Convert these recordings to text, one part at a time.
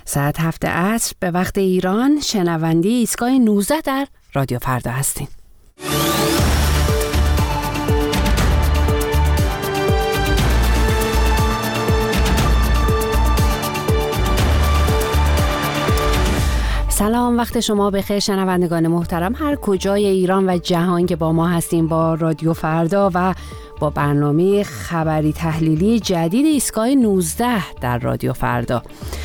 ساعت 7 عصر به وقت ایران شنونده ایستگاه 19 در رادیو فردا هستین. سلام، وقت شما بخیر شنوندگان محترم هر کجای ایران و جهان که با ما هستیم با رادیو فردا و با برنامه خبری تحلیلی جدید ایستگاه 19 در رادیو فردا.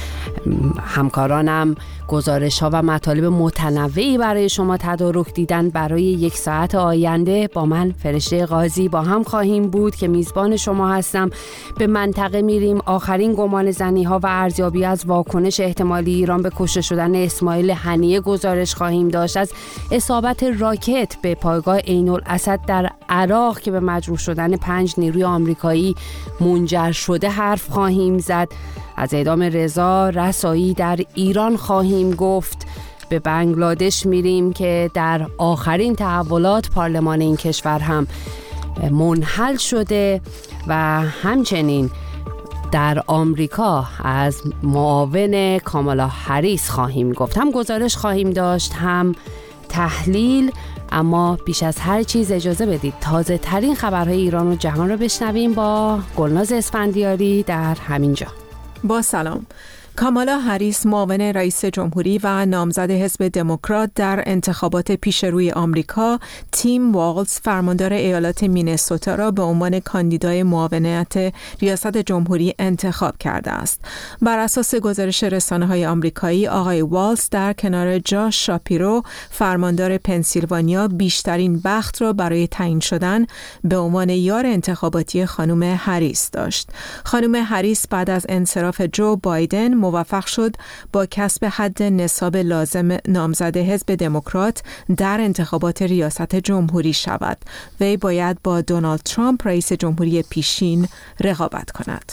همکارانم گزارش‌ها و مطالب متنوعی برای شما تدارک دیدن. برای 1 ساعت آینده با من فرشته قاضی با هم خواهیم بود که میزبان شما هستم. به منطقه میریم، آخرین گمانه‌زنی‌ها و ارزیابی از واکنش احتمالی ایران به کشته شدن اسماعیل هنیه گزارش خواهیم داشت. از اصابت راکت به پایگاه عین‌الاسد در عراق که به مجروح شدن 5 نیروی آمریکایی منجر شده حرف خواهیم زد. از اعدام رضا رسایی در ایران خواهیم گفت. به بنگلادش میریم که در آخرین تحولات پارلمان این کشور هم منحل شده و همچنین در آمریکا از معاون کامالا هریس خواهیم گفت. هم گزارش خواهیم داشت هم تحلیل، اما بیش از هر چیز اجازه بدید تازه ترین خبرهای ایران و جهان رو بشنویم با گلناز اسفندیاری در همینجا. با سلام. کامالا هریس معاون رئیس جمهوری و نامزد حزب دموکرات در انتخابات پیشروی آمریکا، تیم والز فرماندار ایالات مینسوتا را به عنوان کاندیدای معاونت ریاست جمهوری انتخاب کرده است. بر اساس گزارش رسانه‌های آمریکایی، آقای والز در کنار جاش شاپیرو فرماندار پنسیلوانیا بیشترین بخت را برای تعیین شدن به عنوان یار انتخاباتی خانم هریس داشت. خانم هریس بعد از انصراف جو بایدن موفق شد با کسب حد نصاب لازم نامزد حزب دموکرات در انتخابات ریاست جمهوری شود. وی باید با دونالد ترامپ رئیس جمهوری پیشین رقابت کند.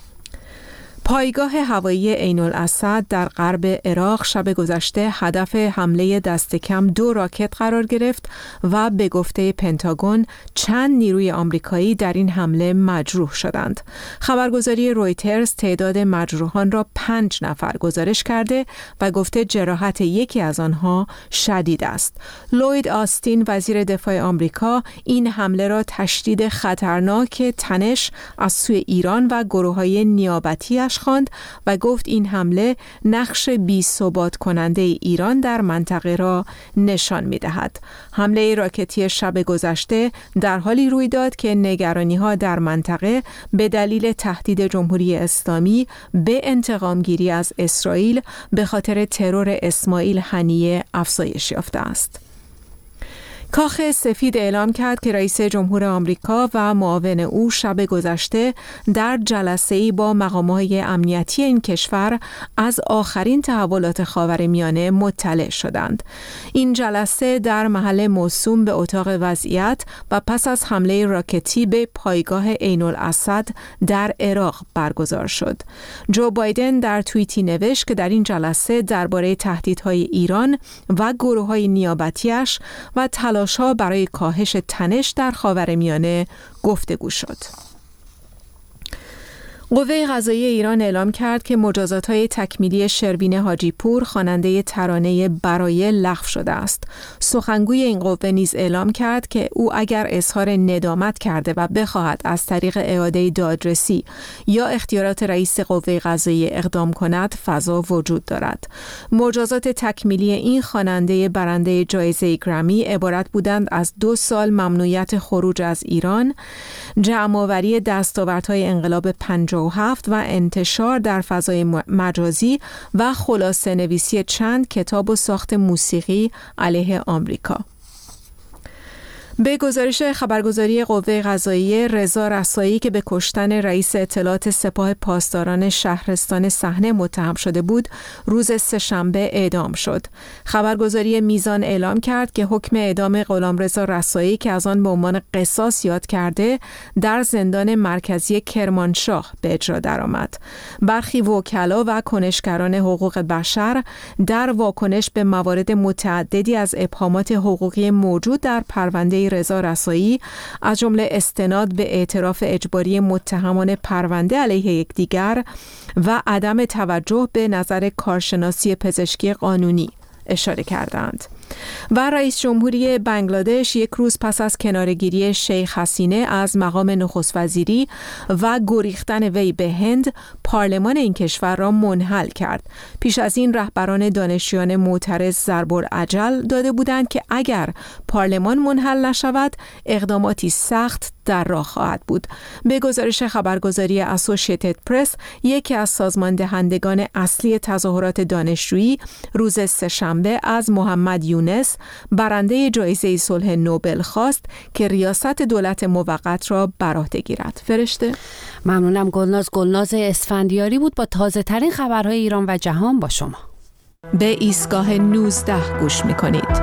پایگاه هوایی عین‌الاسد در غرب عراق شب گذشته هدف حمله دست کم 2 راکت قرار گرفت و به گفته پنتاگون چند نیروی آمریکایی در این حمله مجروح شدند. خبرگزاری رویترز تعداد مجروحان را 5 نفر گزارش کرده و گفته جراحت یکی از آنها شدید است. لوید آستین وزیر دفاع آمریکا این حمله را تشدید خطرناک تنش از سوی ایران و گروه‌های نیابتی‌اش خواند و گفت این حمله نقش بی‌ثبات کننده ایران در منطقه را نشان می‌دهد. حمله راکتی شب گذشته در حالی روی داد که نگرانی‌ها در منطقه به دلیل تهدید جمهوری اسلامی به انتقام‌گیری از اسرائیل به خاطر ترور اسماعیل هنیه افزایش یافته است. کاخ سفید اعلام کرد که رئیس جمهور آمریکا و معاون او شب گذشته در جلسه‌ای با مقام‌های امنیتی این کشور از آخرین تحولات خاورمیانه مطلع شدند. این جلسه در محل موسوم به اتاق وضعیت و پس از حمله راکتی به پایگاه عین‌الاسد در عراق برگزار شد. جو بایدن در توییتی نوشت که در این جلسه درباره تهدیدهای ایران و گروه‌های نیابتی‌اش و تلاش‌ها برای کاهش تنش در خاورمیانه گفتگو شد. قوه قضاییه ایران اعلام کرد که مجازات‌های تکمیلی شروین حاجی پور خواننده ترانه برای لغو شده است. سخنگوی این قوه نیز اعلام کرد که او اگر اظهار ندامت کرده و بخواهد از طریق اعاده دادرسی یا اختیارات رئیس قوه قضاییه اقدام کند فضا وجود دارد. مجازات تکمیلی این خواننده برنده جایزه گرمی عبارت بودند از 2 سال ممنوعیت خروج از ایران، جمع‌آوری دستاوردهای انقلاب 57 و انتشار در فضای مجازی و خلاصه نویسی چند کتاب و ساخت موسیقی علیه آمریکا. به گزارش خبرگزاری قوه قضاییه، رضا رسایی که به کشتن رئیس اطلاعات سپاه پاسداران شهرستان صحنه متهم شده بود، روز سه‌شنبه اعدام شد. خبرگزاری میزان اعلام کرد که حکم اعدام غلامرضا رسایی که از آن به عنوان قصاص یاد کرده، در زندان مرکزی کرمانشاه به اجرا درآمد. برخی وکلا و کنشگران حقوق بشر در واکنش به موارد متعددی از ابهامات حقوقی موجود در پرونده آقای رضا رسایی از جمله استناد به اعتراف اجباری متهمان پرونده علیه یکدیگر و عدم توجه به نظر کارشناسی پزشکی قانونی اشاره کردند. و رئیس جمهوری بنگلادش یک روز پس از کناره‌گیری شیخ حسینه از مقام نخست وزیری و گریختن وی به هند، پارلمان این کشور را منحل کرد. پیش از این رهبران دانشجویان معترض ضرب‌العجل داده بودند که اگر پارلمان منحل نشود، اقداماتی سخت در راه خواهد بود. به گزارش خبرگزاری اسوسییتد پرس، یکی از سازماندهندگان اصلی تظاهرات دانشجویی روز سه‌شنبه از محمد یونس، برنده جایزه صلح نوبل، خواست که ریاست دولت موقت را بر عهده گیرد. فرشته، ممنونم. گلناز اسفندیاری بود با تازه ترین خبرهای ایران و جهان با شما. به ایستگاه 19 گوش می‌کنید.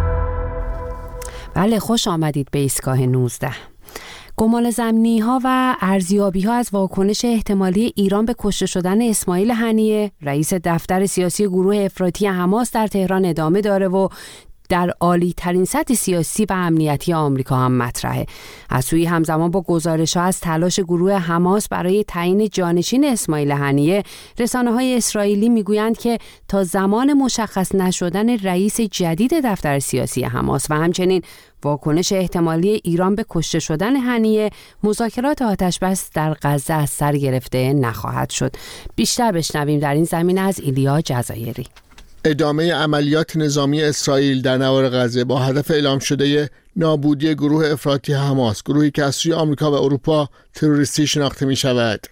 بله، خوش آمدید به ایستگاه 19. گمان زمینی‌ها و ارزیابی‌ها از واکنش احتمالی ایران به کشته شدن اسماعیل هنیه، رئیس دفتر سیاسی گروه افراطی حماس در تهران ادامه داره و در عالی ترین سطح سیاسی و امنیتی آمریکا هم مطرحه. از سوی همزمان با گزارش‌ها از تلاش گروه حماس برای تعیین جانشین اسماعیل هنیه، رسانه‌های اسرائیلی میگویند که تا زمان مشخص نشدن رئیس جدید دفتر سیاسی حماس و همچنین واکنش احتمالی ایران به کشته شدن هنیه، مذاکرات آتش‌بس در غزه از سر گرفته نخواهد شد. بیشتر بشنویم در این زمینه از ایلیا جزایری. ادامه عملیات نظامی اسرائیل در نوار غزه با هدف اعلام شده نابودی گروه افراطی حماس، گروهی که از سوی آمریکا و اروپا تروریستی شناخته می شود.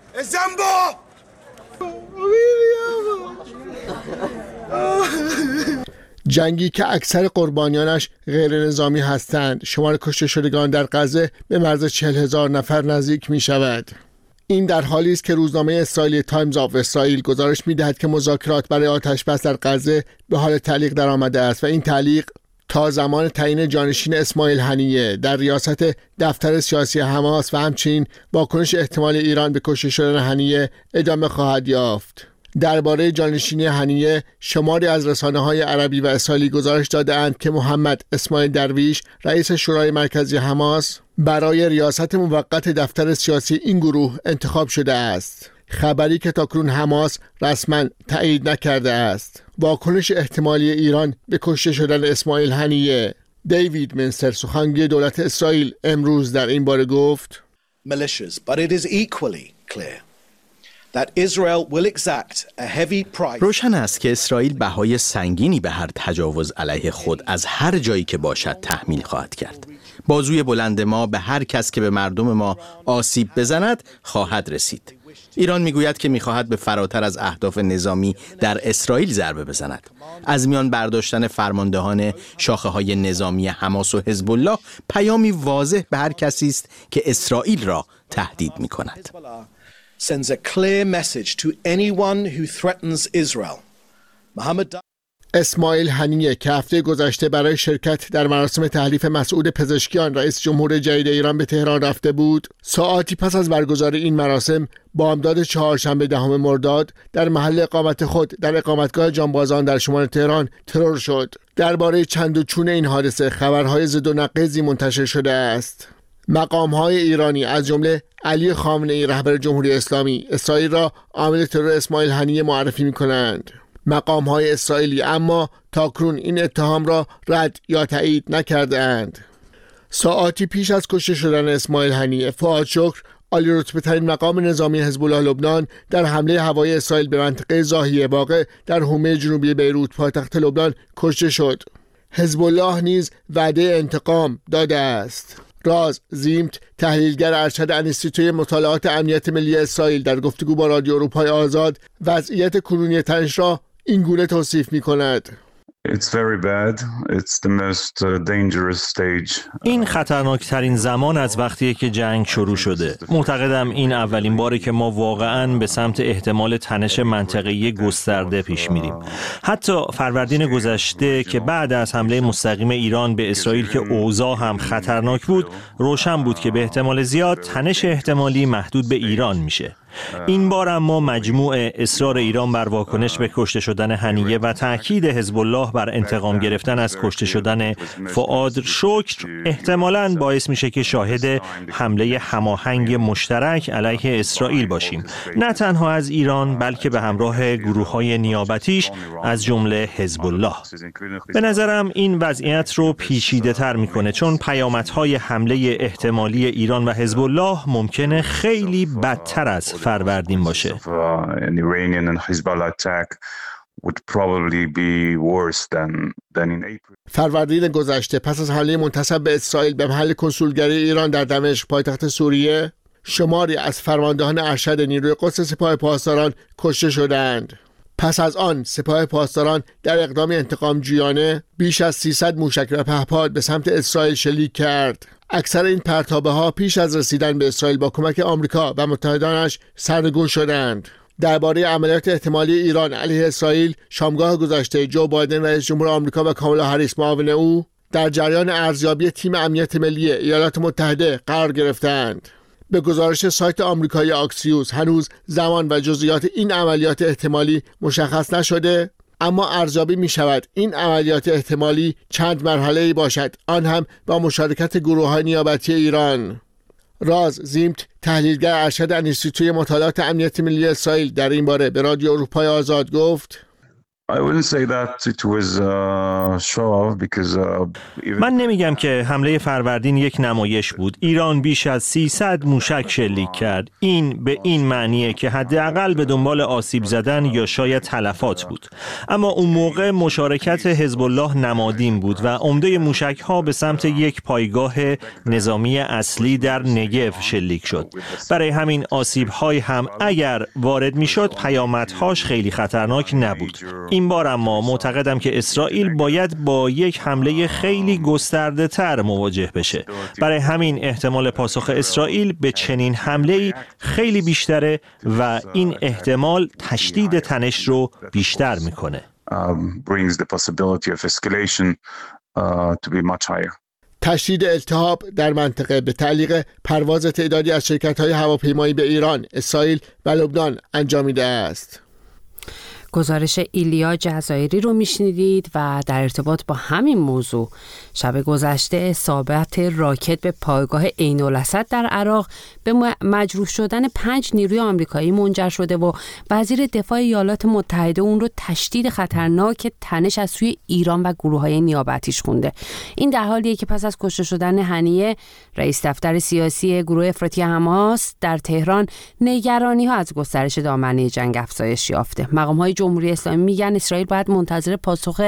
جنگی که اکثر قربانیانش غیر نظامی هستند، شمار کشته شدگان در غزه به مرز 40,000 نفر نزدیک می شود. این در حالی است که روزنامه اسرائیلی تایمز آف اسرائیل گزارش می‌دهد که مذاکرات برای آتش‌بس در غزه به حال تعلیق درآمده است و این تعلیق تا زمان تعیین جانشین اسماعیل هنیه در ریاست دفتر سیاسی حماس و همچنین واکنش احتمال ایران به کشته شدن هنیه ادامه خواهد یافت. درباره جانشینی هنیه، شماری از رسانه‌های عربی و اسرائیلی گزارش داده‌اند که محمد اسماعیل درویش، رئیس شورای مرکزی حماس، برای ریاست موقت دفتر سیاسی این گروه انتخاب شده است. خبری که تاکنون حماس رسما تایید نکرده است. واکنش احتمالی ایران به کشته شدن اسماعیل هنیه. دیوید منستر، سخنگوی دولت اسرائیل، امروز در این باره گفت: militias, but it is equally clear that Israel will exact a heavy price. روشن است که اسرائیل بهای سنگینی به هر تجاوز علیه خود از هر جایی که باشد تحمیل خواهد کرد. بازوی بلند ما به هر کس که به مردم ما آسیب بزند خواهد رسید. ایران میگوید که میخواهد به فراتر از اهداف نظامی در اسرائیل ضربه بزند. از میان برداشتن فرماندهان شاخه‌های نظامی حماس و حزب الله پیامی واضح به هر کسی است که اسرائیل را تهدید میکند. sends a clear message to anyone who threatens Israel. اسماعیل هنیه که هفته گذشته برای شرکت در مراسم تحلیف مسعود پزشکیان رئیس جمهور جدید ایران به تهران رفته بود، ساعاتی پس از برگزاری این مراسم بامداد چهارشنبه 10 مرداد در محل اقامت خود در اقامتگاه جانبازان در شمال تهران ترور شد. درباره چند و چون این حادثه خبرهای ضد و نقیضی منتشر شده است. مقام‌های ایرانی از جمله علی خامنه‌ای رهبر جمهوری اسلامی اسرائیل را عامل ترور اسماعیل هنیه معرفی می‌کنند. مقام‌های اسرائیلی اما تاکنون این اتهام را رد یا تایید نکرده‌اند. ساعاتی پیش از کشته شدن اسماعیل هنیه، فؤاد شکر، عالی رتبه ترین مقام نظامی حزب الله لبنان، در حمله هوایی اسرائیل به منطقه زاهیه واقع در حومه جنوبی بیروت پایتخت لبنان کشته شد. حزب الله نیز وعده انتقام داده است. راز زیمت، تحلیلگر ارشد انستیتوی مطالعات امنیت ملی اسرائیل، در گفتگو با رادیو اروپای آزاد وضعیت کنونی تنش را این گونه توصیف می کند: این خطرناکترین زمان از وقتیه که جنگ شروع شده. معتقدم این اولین باره که ما واقعاً به سمت احتمال تنش منطقه‌ای گسترده پیش میریم. حتی فروردین گذشته که بعد از حمله مستقیم ایران به اسرائیل که اوضاع هم خطرناک بود، روشن بود که به احتمال زیاد تنش احتمالی محدود به ایران میشه. این بار اما مجموع اصرار ایران بر واکنش به کشته شدن هنیه و تاکید حزب الله بر انتقام گرفتن از کشته شدن فؤاد شکر احتمالاً باعث میشه که شاهد حمله هماهنگ مشترک علیه اسرائیل باشیم، نه تنها از ایران بلکه به همراه گروه‌های نیابتیش از جمله حزب الله. به نظرم این وضعیت رو پیچیده‌تر میکنه، چون پیامدهای حمله احتمالی ایران و حزب الله ممکنه خیلی بدتر از فروردین باشه. فروردین گذشته پس از حمله منتصب به اسرائیل به محل کنسولگری ایران در دمشق پایتخت سوریه، شماری از فرماندهان ارشد نیروی قدس سپاه پاسداران کشته شدند. پس از آن سپاه پاسداران در اقدام انتقامجویانه بیش از 300 موشک و پهپاد به سمت اسرائیل شلیک کرد. اکثر این پرتابه ها پیش از رسیدن به اسرائیل با کمک آمریکا و متحدانش سرنگون شدند. درباره عملیات احتمالی ایران علیه اسرائیل، شامگاه گذشته جو بایدن رئیس جمهور آمریکا و کامالا هریس معاون او در جریان ارزیابی تیم امنیت ملی ایالات متحده قرار گرفتند. به گزارش سایت آمریکایی آکسیوس هنوز زمان و جزئیات این عملیات احتمالی مشخص نشده، اما ارزیابی می شود این عملیات احتمالی چند مرحله‌ای باشد، آن هم با مشارکت گروه‌های نیابتی ایران. راز زیمت، تحلیلگر ارشد انستیتوی مطالعات امنیت ملی اسرائیل، در این باره به رادیو اروپای آزاد گفت: من نمیگم که حمله فروردین یک نمایش بود. ایران بیش از 300 موشک شلیک کرد. این به این معنیه که حداقل به دنبال آسیب زدن یا شاید تلفات بود. اما اون موقع مشارکت حزب الله نمادین بود و عمده موشک ها به سمت یک پایگاه نظامی اصلی در نگف شلیک شد. برای همین آسیب های هم اگر وارد میشد پیامدهاش خیلی خطرناک نبود. این بار اما معتقدم که اسرائیل باید با یک حمله خیلی گسترده تر مواجه بشه. برای همین احتمال پاسخ اسرائیل به چنین حمله‌ای خیلی بیشتره و این احتمال تشدید تنش رو بیشتر میکنه. تشدید التهاب در منطقه به تعلیق پرواز تعدادی از شرکت‌های هواپیمایی به ایران، اسرائیل و لبنان انجامیده است. گزارش ایلیا جزایری رو میشنیدید و در ارتباط با همین موضوع شب گذشته اصابت راکت به پایگاه عین الاسد در عراق به مجروح شدن 5 نیروی آمریکایی منجر شده و وزیر دفاع ایالات متحده اون رو تشدید خطرناک تنش از سوی ایران و گروه‌های نیابتیش خونده. این در حالیه که پس از کشته شدن هنیه، رئیس دفتر سیاسی گروه افراطی حماس در تهران نگرانی‌ها از گسترش دامنه جنگ افزایش یافته. مقام‌های جمهوری اسلامی میگن اسرائیل باید منتظر پاسخ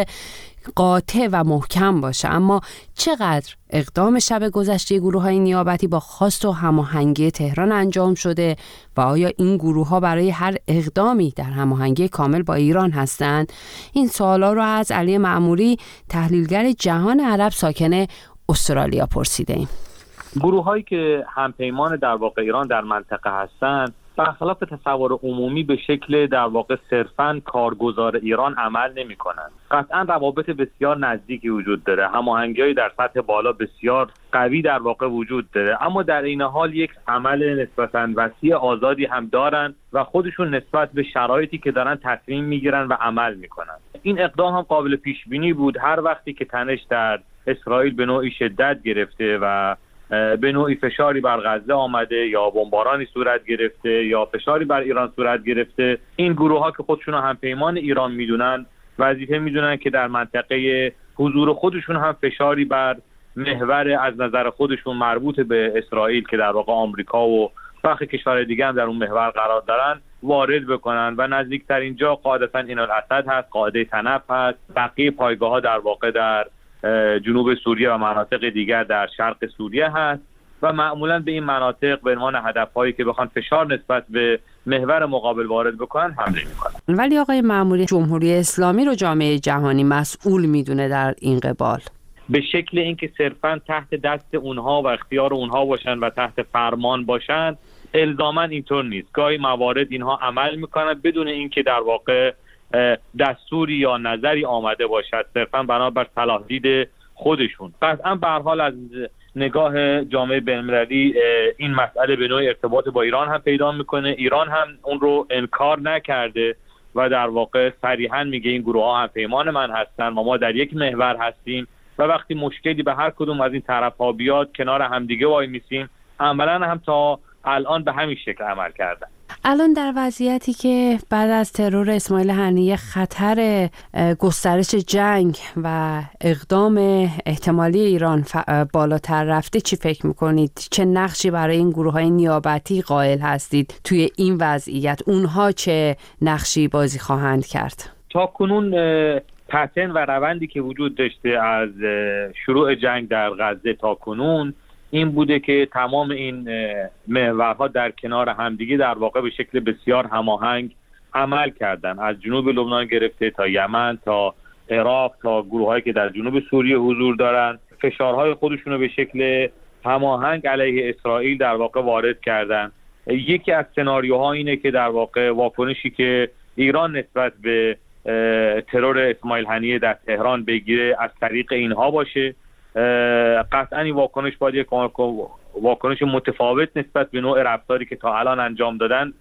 قاطع و محکم باشه، اما چقدر اقدام شب گذشته گروه‌های نیابتی با خواست و هماهنگی تهران انجام شده و آیا این گروه‌ها برای هر اقدامی در هماهنگی کامل با ایران هستند؟ این سوالا رو از علی معموری، تحلیلگر جهان عرب ساکن استرالیا پرسیدیم. گروه‌هایی که همپیمان در واقع ایران در منطقه هستند، برخلاف تصور عمومی به شکل در واقع صرفاً کارگزار ایران عمل نمی‌کنند. قطعاً روابط بسیار نزدیکی وجود داره، هماهنگی‌های در سطح بالا بسیار قوی در واقع وجود داره، اما در این حال یک عمل نسبتاً وسیع آزادی هم دارن و خودشون نسبت به شرایطی که دارن تصمیم میگیرن و عمل میکنن. این اقدام هم قابل پیش بینی بود. هر وقتی که تنش در اسرائیل به نوعی شدت گرفته و به نوعی فشاری بر غزه آمده یا بمبارانی صورت گرفته یا فشاری بر ایران صورت گرفته، این گروه ها که خودشون همپیمان ایران میدونن، وظیفه میدونن که در منطقه حضور خودشون هم فشاری بر محور از نظر خودشون مربوط به اسرائیل که در واقع آمریکا و برخی کشورهای دیگه هم در اون محور قرار دارن وارد بکنن و نزدیکترین جا قاعدتا عین الاسد هست، قاعده طنف هست، بقیه پایگاه ها در واقع در جنوب سوریه و مناطق دیگر در شرق سوریه هست و معمولا به این مناطق به عنوان هدفهایی که بخوان فشار نسبت به محور مقابل وارد بکنن حمله میکنن. ولی آقای مأموری، جمهوری اسلامی رو جامعه جهانی مسئول میدونه در این قبال به شکل اینکه صرفاً تحت دست اونها و اختیار اونها باشن و تحت فرمان باشن، الزاماً اینطور نیست. گاهی موارد اینها عمل میکنن بدون اینکه در واقع دستوری یا نظری آمده باشد، صرفاً بنابر صلاح دید خودشون. قطعاً به هر حال از نگاه جامعه بین‌المللی این مسئله به نوعی ارتباط با ایران هم پیدا میکنه. ایران هم اون رو انکار نکرده و در واقع صریحاً میگه این گروه ها هم پیمان من هستن و ما در یک محور هستیم و وقتی مشکلی به هر کدوم از این طرف‌ها بیاد کنار همدیگه وای میسیم. عملاً هم تا الان به همین شکل عمل کردن. الان در وضعیتی که بعد از ترور اسماعیل هنیه خطر گسترش جنگ و اقدام احتمالی ایران بالاتر رفته، چی فکر میکنید؟ چه نقشی برای این گروه‌های نیابتی قائل هستید توی این وضعیت؟ اونها چه نقشی بازی خواهند کرد؟ تا کنون پترن و روندی که وجود داشته از شروع جنگ در غزه تا کنون این بوده که تمام این محورها در کنار همدیگه در واقع به شکل بسیار هماهنگ عمل کردن، از جنوب لبنان گرفته تا یمن تا عراق تا گروهایی که در جنوب سوریه حضور دارن، فشارهای خودشون رو به شکل هماهنگ علیه اسرائیل در واقع وارد کردن. یکی از سناریوها اینه که در واقع واکنشی که ایران نسبت به ترور اسماعیل هنیه در تهران بگیره از طریق اینها باشه. قطعا این واکنش باید یک واکنش متفاوت نسبت به نوع رفتاری که تا الان انجام دادن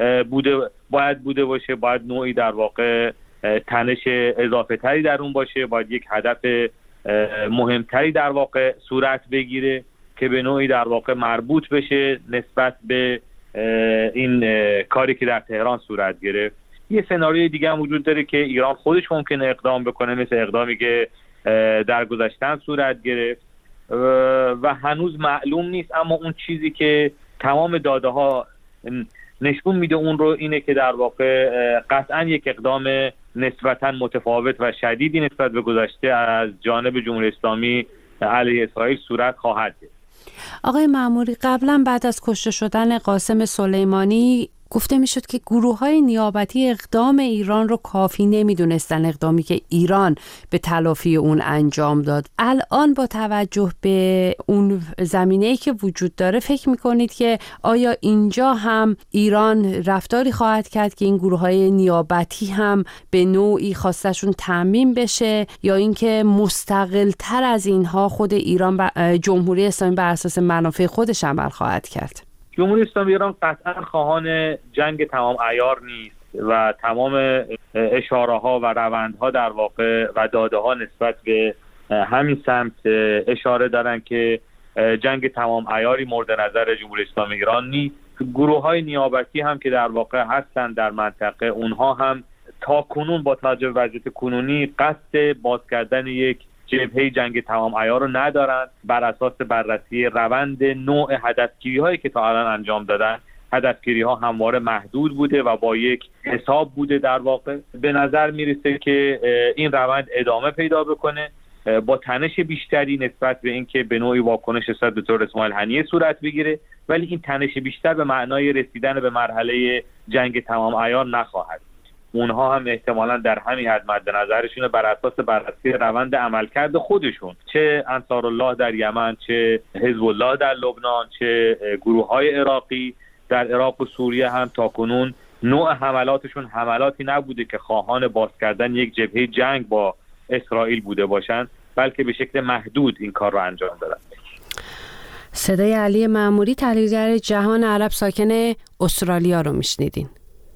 باید بوده باشه. باید نوعی در واقع تنش اضافه تری در اون باشه، باید یک هدف مهمتری در واقع صورت بگیره که به نوعی در واقع مربوط بشه نسبت به این کاری که در تهران صورت گرفت. یه سناریوی دیگه هم وجود داره که ایران خودش ممکنه اقدام بکنه، مثل اقدامی که در گذشته صورت گرفت و هنوز معلوم نیست، اما اون چیزی که تمام داده ها نشون میده اون رو اینه که در واقع قطعا یک اقدام نسبتا متفاوت و شدیدی نسبت به گذشته از جانب جمهوری اسلامی علیه اسرائیل صورت خواهد گرفت. آقای مأموری، قبلا بعد از کشته شدن قاسم سلیمانی گفته میشد که گروه‌های نیابتی اقدام ایران رو کافی نمیدونستن، اقدامی که ایران به تلافی اون انجام داد. الان با توجه به اون زمینه‌ای که وجود داره فکر میکنید که آیا اینجا هم ایران رفتاری خواهد کرد که این گروه‌های نیابتی هم به نوعی خواستشون تامین بشه، یا اینکه مستقل‌تر از اینها خود ایران جمهوری اسلامی بر اساس منافع خودش عمل خواهد کرد؟ جمهوری اسلامی ایران قطعا خواهان جنگ تمام عیار نیست و تمام اشاره ها و روندها در واقع و داده ها نسبت به همین سمت اشاره دارن که جنگ تمام عیاری مورد نظر جمهوری اسلامی ایران نیست. گروه های نیابتی هم که در واقع هستن در منطقه، اونها هم تا کنون با توجه به وضعیت کنونی قصد باز کردن یک جبهه جنگ تمام عیار رو ندارن. بر اساس بررسی روند نوع هدفگیری هایی که تا الان انجام دادن، هدفگیری ها همواره محدود بوده و با یک حساب بوده. در واقع به نظر میرسه که این روند ادامه پیدا بکنه با تنش بیشتری نسبت به اینکه به نوعی واکنش نسبت به ترور اسماعیل هنیه صورت بگیره، ولی این تنش بیشتر به معنای رسیدن به مرحله جنگ تمام عیار نخواهد. اونها هم احتمالاً در همین حد مد نظرشونه بر اساس بررسی روند عملکرد خودشون، چه انصارالله در یمن، چه حزب الله در لبنان، چه گروه‌های عراقی در عراق و سوریه هم تا کنون نوع حملاتشون حملاتی نبوده که خواهان باز کردن یک جبهه جنگ با اسرائیل بوده باشند، بلکه به شکل محدود این کار رو انجام دادن. صدای علی مأموری، تحلیلگر جهان عرب ساکن استرالیا رو میشنیدین.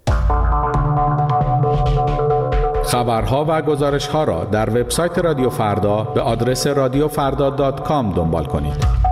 خبرها و گزارش‌ها را در وبسایت رادیو فردا به آدرس radiofrda.com دنبال کنید.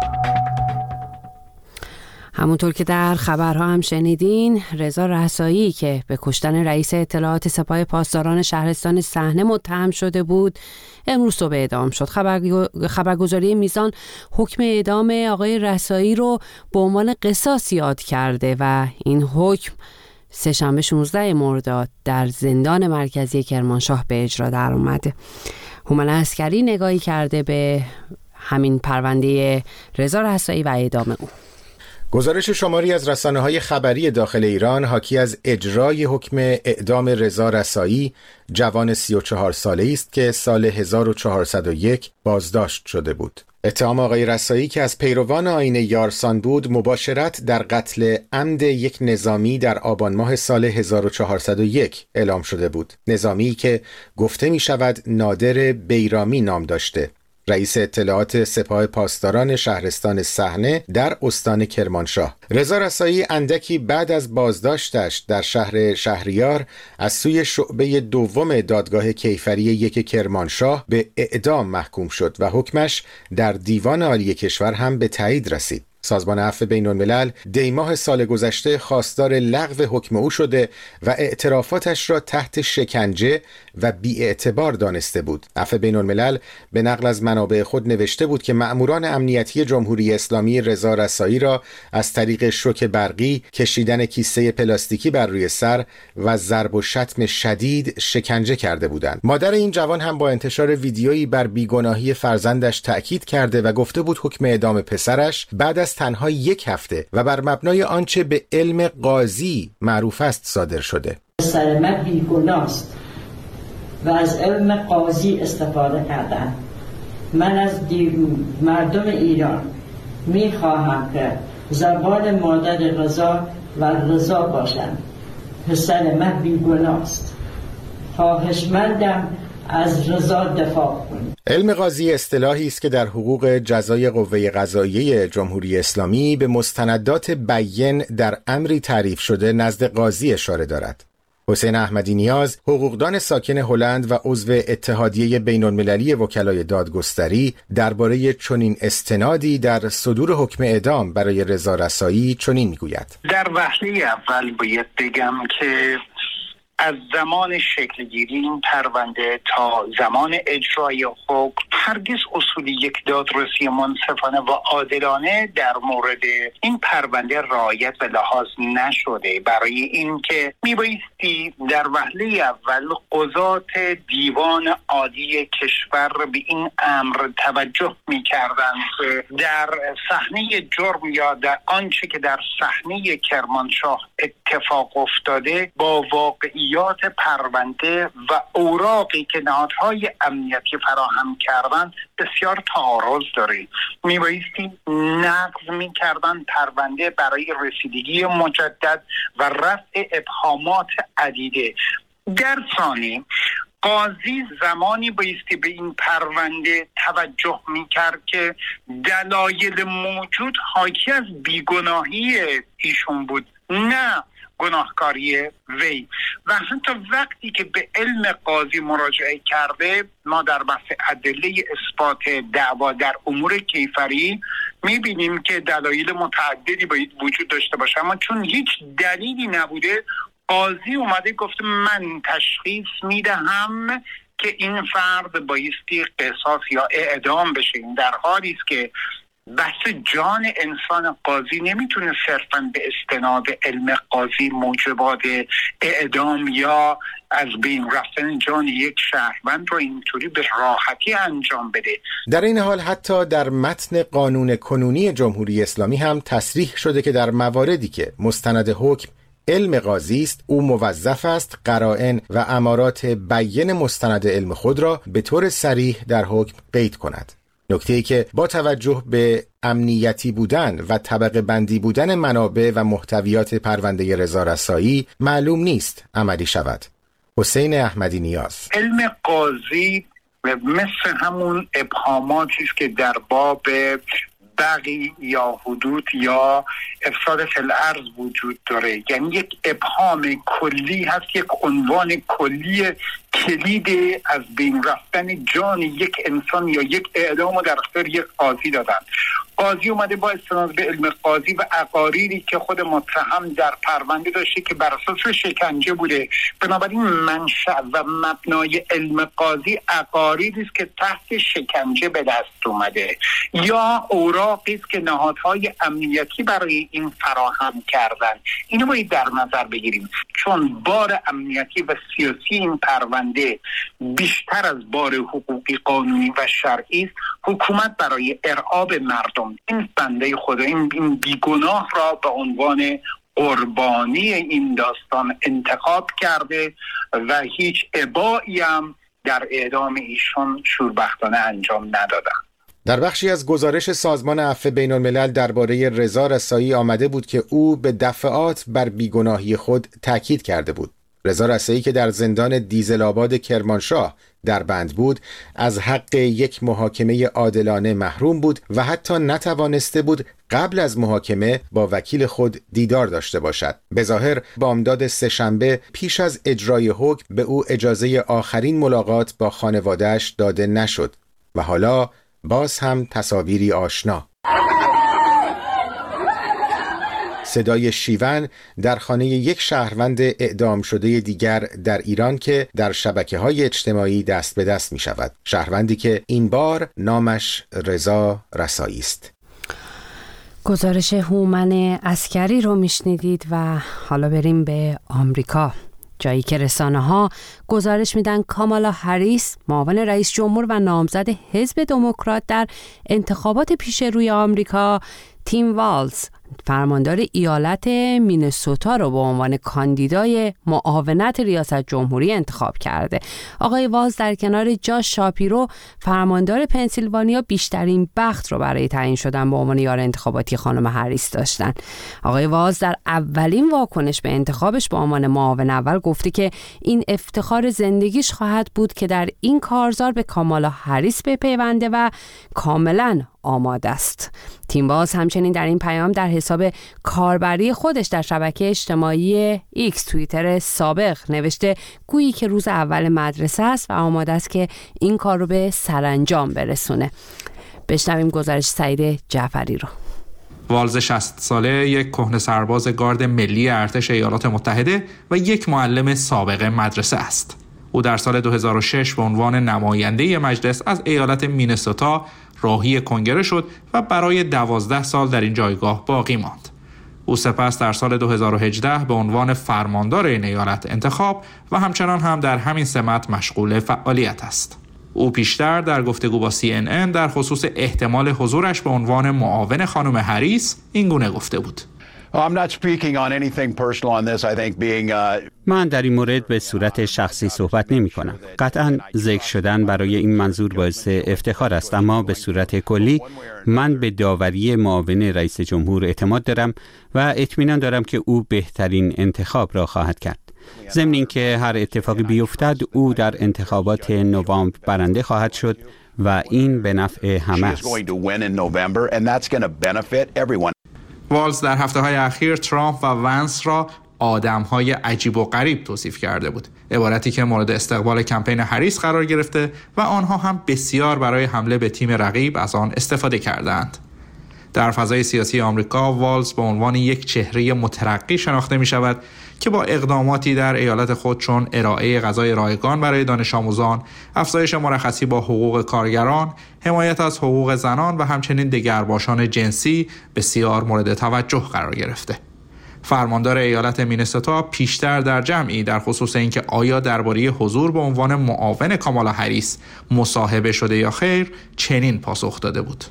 همونطور که در خبرها هم شنیدین، رضا رسایی که به کشتن رئیس اطلاعات سپاه پاسداران شهرستان صحنه متهم شده بود، امروز صبح اعدام شد. خبرگزاری میزان حکم اعدام آقای رسایی رو به عنوان قصاص یاد کرده و این حکم سه‌شنبه 16 مرداد در زندان مرکزی کرمانشاه به اجرا در اومده. هومن عسکری نگاهی کرده به همین پرونده رضا رسایی و اعدام او. گزارش شماری از رسانه‌های خبری داخل ایران حاکی از اجرای حکم اعدام رضا رسایی، جوان 34 ساله‌ای است که سال 1401 بازداشت شده بود. اتهام آقای رسایی که از پیروان آیین یارسان بود، مباشرت در قتل عمد یک نظامی در آبان ماه سال 1401 اعلام شده بود. نظامی که گفته می شود نادر بیرامی نام داشته. رئیس اطلاعات سپاه پاسداران شهرستان صحنه در استان کرمانشاه. رضا رسایی اندکی بعد از بازداشتش در شهر شهریار از سوی شعبه دوم دادگاه کیفری 1 کرمانشاه به اعدام محکوم شد و حکمش در دیوان عالی کشور هم به تایید رسید. سازمان عفو بین‌الملل دیماه سال گذشته خواستار لغو حکم او شده و اعترافاتش را تحت شکنجه و بی‌اعتبار دانسته بود. عفو بین‌الملل به نقل از منابع خود نوشته بود که مأموران امنیتی جمهوری اسلامی رضا رسایی را از طریق شوک برقی، کشیدن کیسه پلاستیکی بر روی سر و ضرب و شتم شدید شکنجه کرده بودند. مادر این جوان هم با انتشار ویدیویی بر بیگناهی فرزندش تأکید کرده و گفته بود حکم اعدام پسرش بعد از تنها 1 هفته و بر مبنای آنچه به علم قاضی معروف است صادر شده. پسر من بیگناست و از علم قاضی استفاده کردن. من از مردم ایران میخواهم که زبان مادر رضا و رضا باشند. پسر من بیگناست. خواهشمندم از رضا دفاع کنید. علم قاضی اصطلاحی است که در حقوق جزای قوه قضاییه جمهوری اسلامی به مستندات بیان در امری تعریف شده نزد قاضی اشاره دارد. حسین احمدی نیاز، حقوقدان ساکن هلند و عضو اتحادیه بین‌المللی وکلای دادگستری، درباره چنین استنادی در صدور حکم اعدام برای رضا رسایی چنین میگوید: در وهله اول باید بگم که از زمان شکلگیری این پرونده تا زمان اجرای حکم هرگز اصول یک دادرسی منصفانه و عادلانه در مورد این پرونده رعایت و لحاظ نشده. برای اینکه میبایستی در وهله اول قضات دیوان عالی کشور به این امر توجه میکردند که در صحنه جرم یا در آنچه که در صحنه کرمانشاه اتفاق افتاده با واقعیات پرونده و اوراقی که نهادهای امنیتی فراهم کردن بسیار تعارض داره. میبایستی نقض میکردن پرونده برای رسیدگی مجدد و رفع ابهامات عدیده. در ثانی قاضی زمانی بایستی به این پرونده توجه میکرد که دلایل موجود حاکی از بیگناهی ایشون بود، نه گناهکاری وی. و حتی وقتی که به علم قاضی مراجعه کرده، ما در بحث ادله اثبات دعوا در امور کیفری میبینیم که دلایل متعددی باید وجود داشته باشه، اما چون هیچ دلیلی نبوده، قاضی اومده گفته من تشخیص میدهم که این فرد بایستی قصاص یا اعدام بشه. این در حالی است که بحث جان انسان قاضی نمیتونه صرفاً به استناد علم قاضی موجبات اعدام یا از بین رفتن جان یک شهروند رو اینطوری به راحتی انجام بده. در این حال حتی در متن قانون کنونی جمهوری اسلامی هم تصریح شده که در مواردی که مستند حکم علم قاضی است، او موظف است قرائن و امارات بیان مستند علم خود را به طور صریح در حکم قید کند. نکته‌ای که با توجه به امنیتی بودن و طبقه بندی بودن منابع و محتویات پرونده رضا رسایی معلوم نیست عملی شود. حسین احمدی نیاز: علم قاضی مثل همون ابهاماتی است که در باب بقی یا حدود یا افساد فی الارض وجود داره، یعنی یک ابهام کلی هست، یک عنوان کلی کلید از بین رفتن جان یک انسان یا یک اعدام در اختیار یک قاضی دادن. قاضی اومده با استناد به علم قاضی و عقاریری که خود متهم در پرونده داشته که بر اساس شکنجه بوده، بنابراین منشأ و مبنای علم قاضی عقاریری است که تحت شکنجه به دست اومده یا اوراقی است که نهادهای امنیتی برای این فراهم کردن. اینو باید در نظر بگیریم، چون بار امنیتی و سیاسی این پرونده بیشتر از بار حقوقی قانونی و شرعی است. حکومت برای ارعاب مردم این بنده خدا، این بیگناه را به عنوان قربانی این داستان انتخاب کرده و هیچ ابایی هم در اعدام ایشون شوربختانه انجام ندادن. در بخشی از گزارش سازمان عفو بین‌الملل درباره رضا رسایی آمده بود که او به دفعات بر بیگناهی خود تاکید کرده بود. رضا رسایی که در زندان دیزل آباد کرمانشاه در بند بود، از حق یک محاکمه عادلانه محروم بود و حتی نتوانسته بود قبل از محاکمه با وکیل خود دیدار داشته باشد. به ظاهر بامداد سه‌شنبه پیش از اجرای حکم به او اجازه آخرین ملاقات با خانواده‌اش داده نشد و حالا باز هم تصاویری آشنا. صدای شیون در خانه یک شهروند اعدام شده دیگر در ایران که در شبکه‌های اجتماعی دست به دست می شود. شهروندی که این بار نامش رضا رسایی است. گزارش هومن عسکری رو میشنیدید و حالا بریم به آمریکا، جایی که رسانه‌ها گزارش میدن کامالا هریس، معاون رئیس جمهور و نامزد حزب دموکرات در انتخابات پیش روی آمریکا، تیم والز، فرماندار ایالت مینسوتا رو به عنوان کاندیدای معاونت ریاست جمهوری انتخاب کرده. آقای والز در کنار جاش شاپیرو، فرماندار پنسیلوانیا، بیشترین بخت رو برای تعیین شدن به عنوان یار انتخاباتی خانم هریس داشتن. آقای والز در اولین واکنش به انتخابش به عنوان معاون اول گفته که این افتخار زندگیش خواهد بود که در این کارزار به کامالا هریس بپیونده و کاملاً آماده است. تیم والز همچنین در این پیام در حساب کاربری خودش در شبکه اجتماعی ایکس، توییتر سابق، نوشته گویی که روز اول مدرسه است و آماده است که این کار رو به سرانجام برسونه. بشنویم گزارش سعید جعفری رو. والز 60 ساله یک کهنه سرباز گارد ملی ارتش ایالات متحده و یک معلم سابق مدرسه است. او در سال 2006 به عنوان نماینده مجلس از ایالت مینسوتا راهی کنگره شد و برای 12 سال در این جایگاه باقی ماند. او سپس در سال 2018 به عنوان فرماندار این ایالت انتخاب و همچنان هم در همین سمت مشغول فعالیت است. او پیشتر در گفتگو با CNN در خصوص احتمال حضورش به عنوان معاون خانم هریس این گونه گفته بود: من در این مورد به صورت شخصی صحبت نمی کنم. قطعاً ذکر شدن برای این منظور باعث افتخار است، اما به صورت کلی من به داوری معاون رئیس جمهور اعتماد دارم و اطمینان دارم که او بهترین انتخاب را خواهد کرد. ضمن اینکه هر اتفاقی بیفتد او در انتخابات نوامبر برنده خواهد شد و این به نفع همه است. والز در هفته‌های اخیر ترامپ و ونس را آدم‌های عجیب و غریب توصیف کرده بود، عبارتی که مورد استقبال کمپین هریس قرار گرفته و آنها هم بسیار برای حمله به تیم رقیب از آن استفاده کردند. در فضای سیاسی آمریکا، والز به عنوان یک چهره مترقی شناخته می شود که با اقداماتی در ایالت خود چون ارائه غذای رایگان برای دانش آموزان، افزایش مرخصی با حقوق کارگران، حمایت از حقوق زنان و همچنین دگرباشان جنسی بسیار مورد توجه قرار گرفته. فرماندار ایالت مینسوتا پیشتر در جمعی در خصوص اینکه آیا درباره حضور به عنوان معاون کامالا هریس مصاحبه شده یا خیر چنین پاسخ داده بود: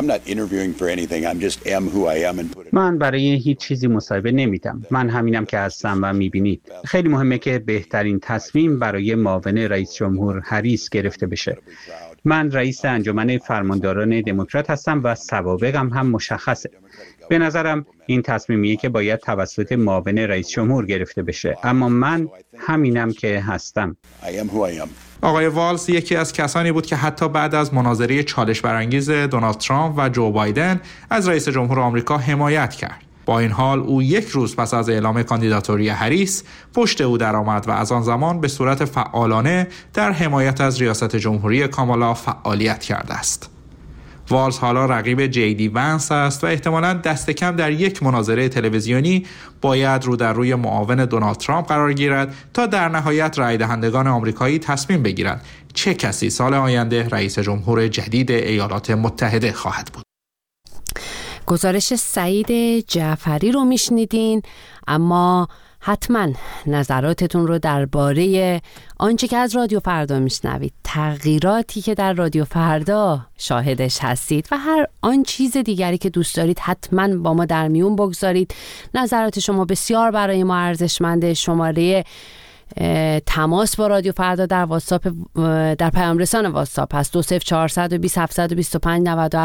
من برای هیچ چیزی مصاحبه نمیدم. من همینم که هستم و میبینید. خیلی مهمه که بهترین تصمیم برای معاون رئیس جمهور هریس گرفته بشه. من رئیس انجمن فرمانداران دموکرات هستم و سوابقم هم مشخصه. به نظرم این تصمیمیه که باید توسط معاون رئیس جمهور گرفته بشه، اما من همینم که هستم. آقای والز یکی از کسانی بود که حتی بعد از مناظره چالش برانگیز دونالد ترامپ و جو بایدن از رئیس جمهور آمریکا حمایت کرد. با این حال او یک روز پس از اعلام کاندیداتوری هریس پشت او درآمد و از آن زمان به صورت فعالانه در حمایت از ریاست جمهوری کامالا فعالیت کرده است. والز حالا رقیب جیدی ونس است و احتمالاً دست کم در یک مناظره تلویزیونی باید رو در روی معاون دونالد ترامپ قرار گیرد تا در نهایت رای دهندگان آمریکایی تصمیم بگیرند چه کسی سال آینده رئیس جمهور جدید ایالات متحده خواهد بود. گزارش سعید جعفری رو میشنیدین، اما حتما نظراتتون رو درباره آنچه که از رادیو فردا میشنوید، تغییراتی که در رادیو فردا شاهدش هستید و هر آن چیز دیگری که دوست دارید حتما با ما در میون بگذارید. نظرات شما بسیار برای ما ارزشمنده. شماره تماس با رادیو فردا در واتساپ در پیام رسان واتساپ هست 20420 725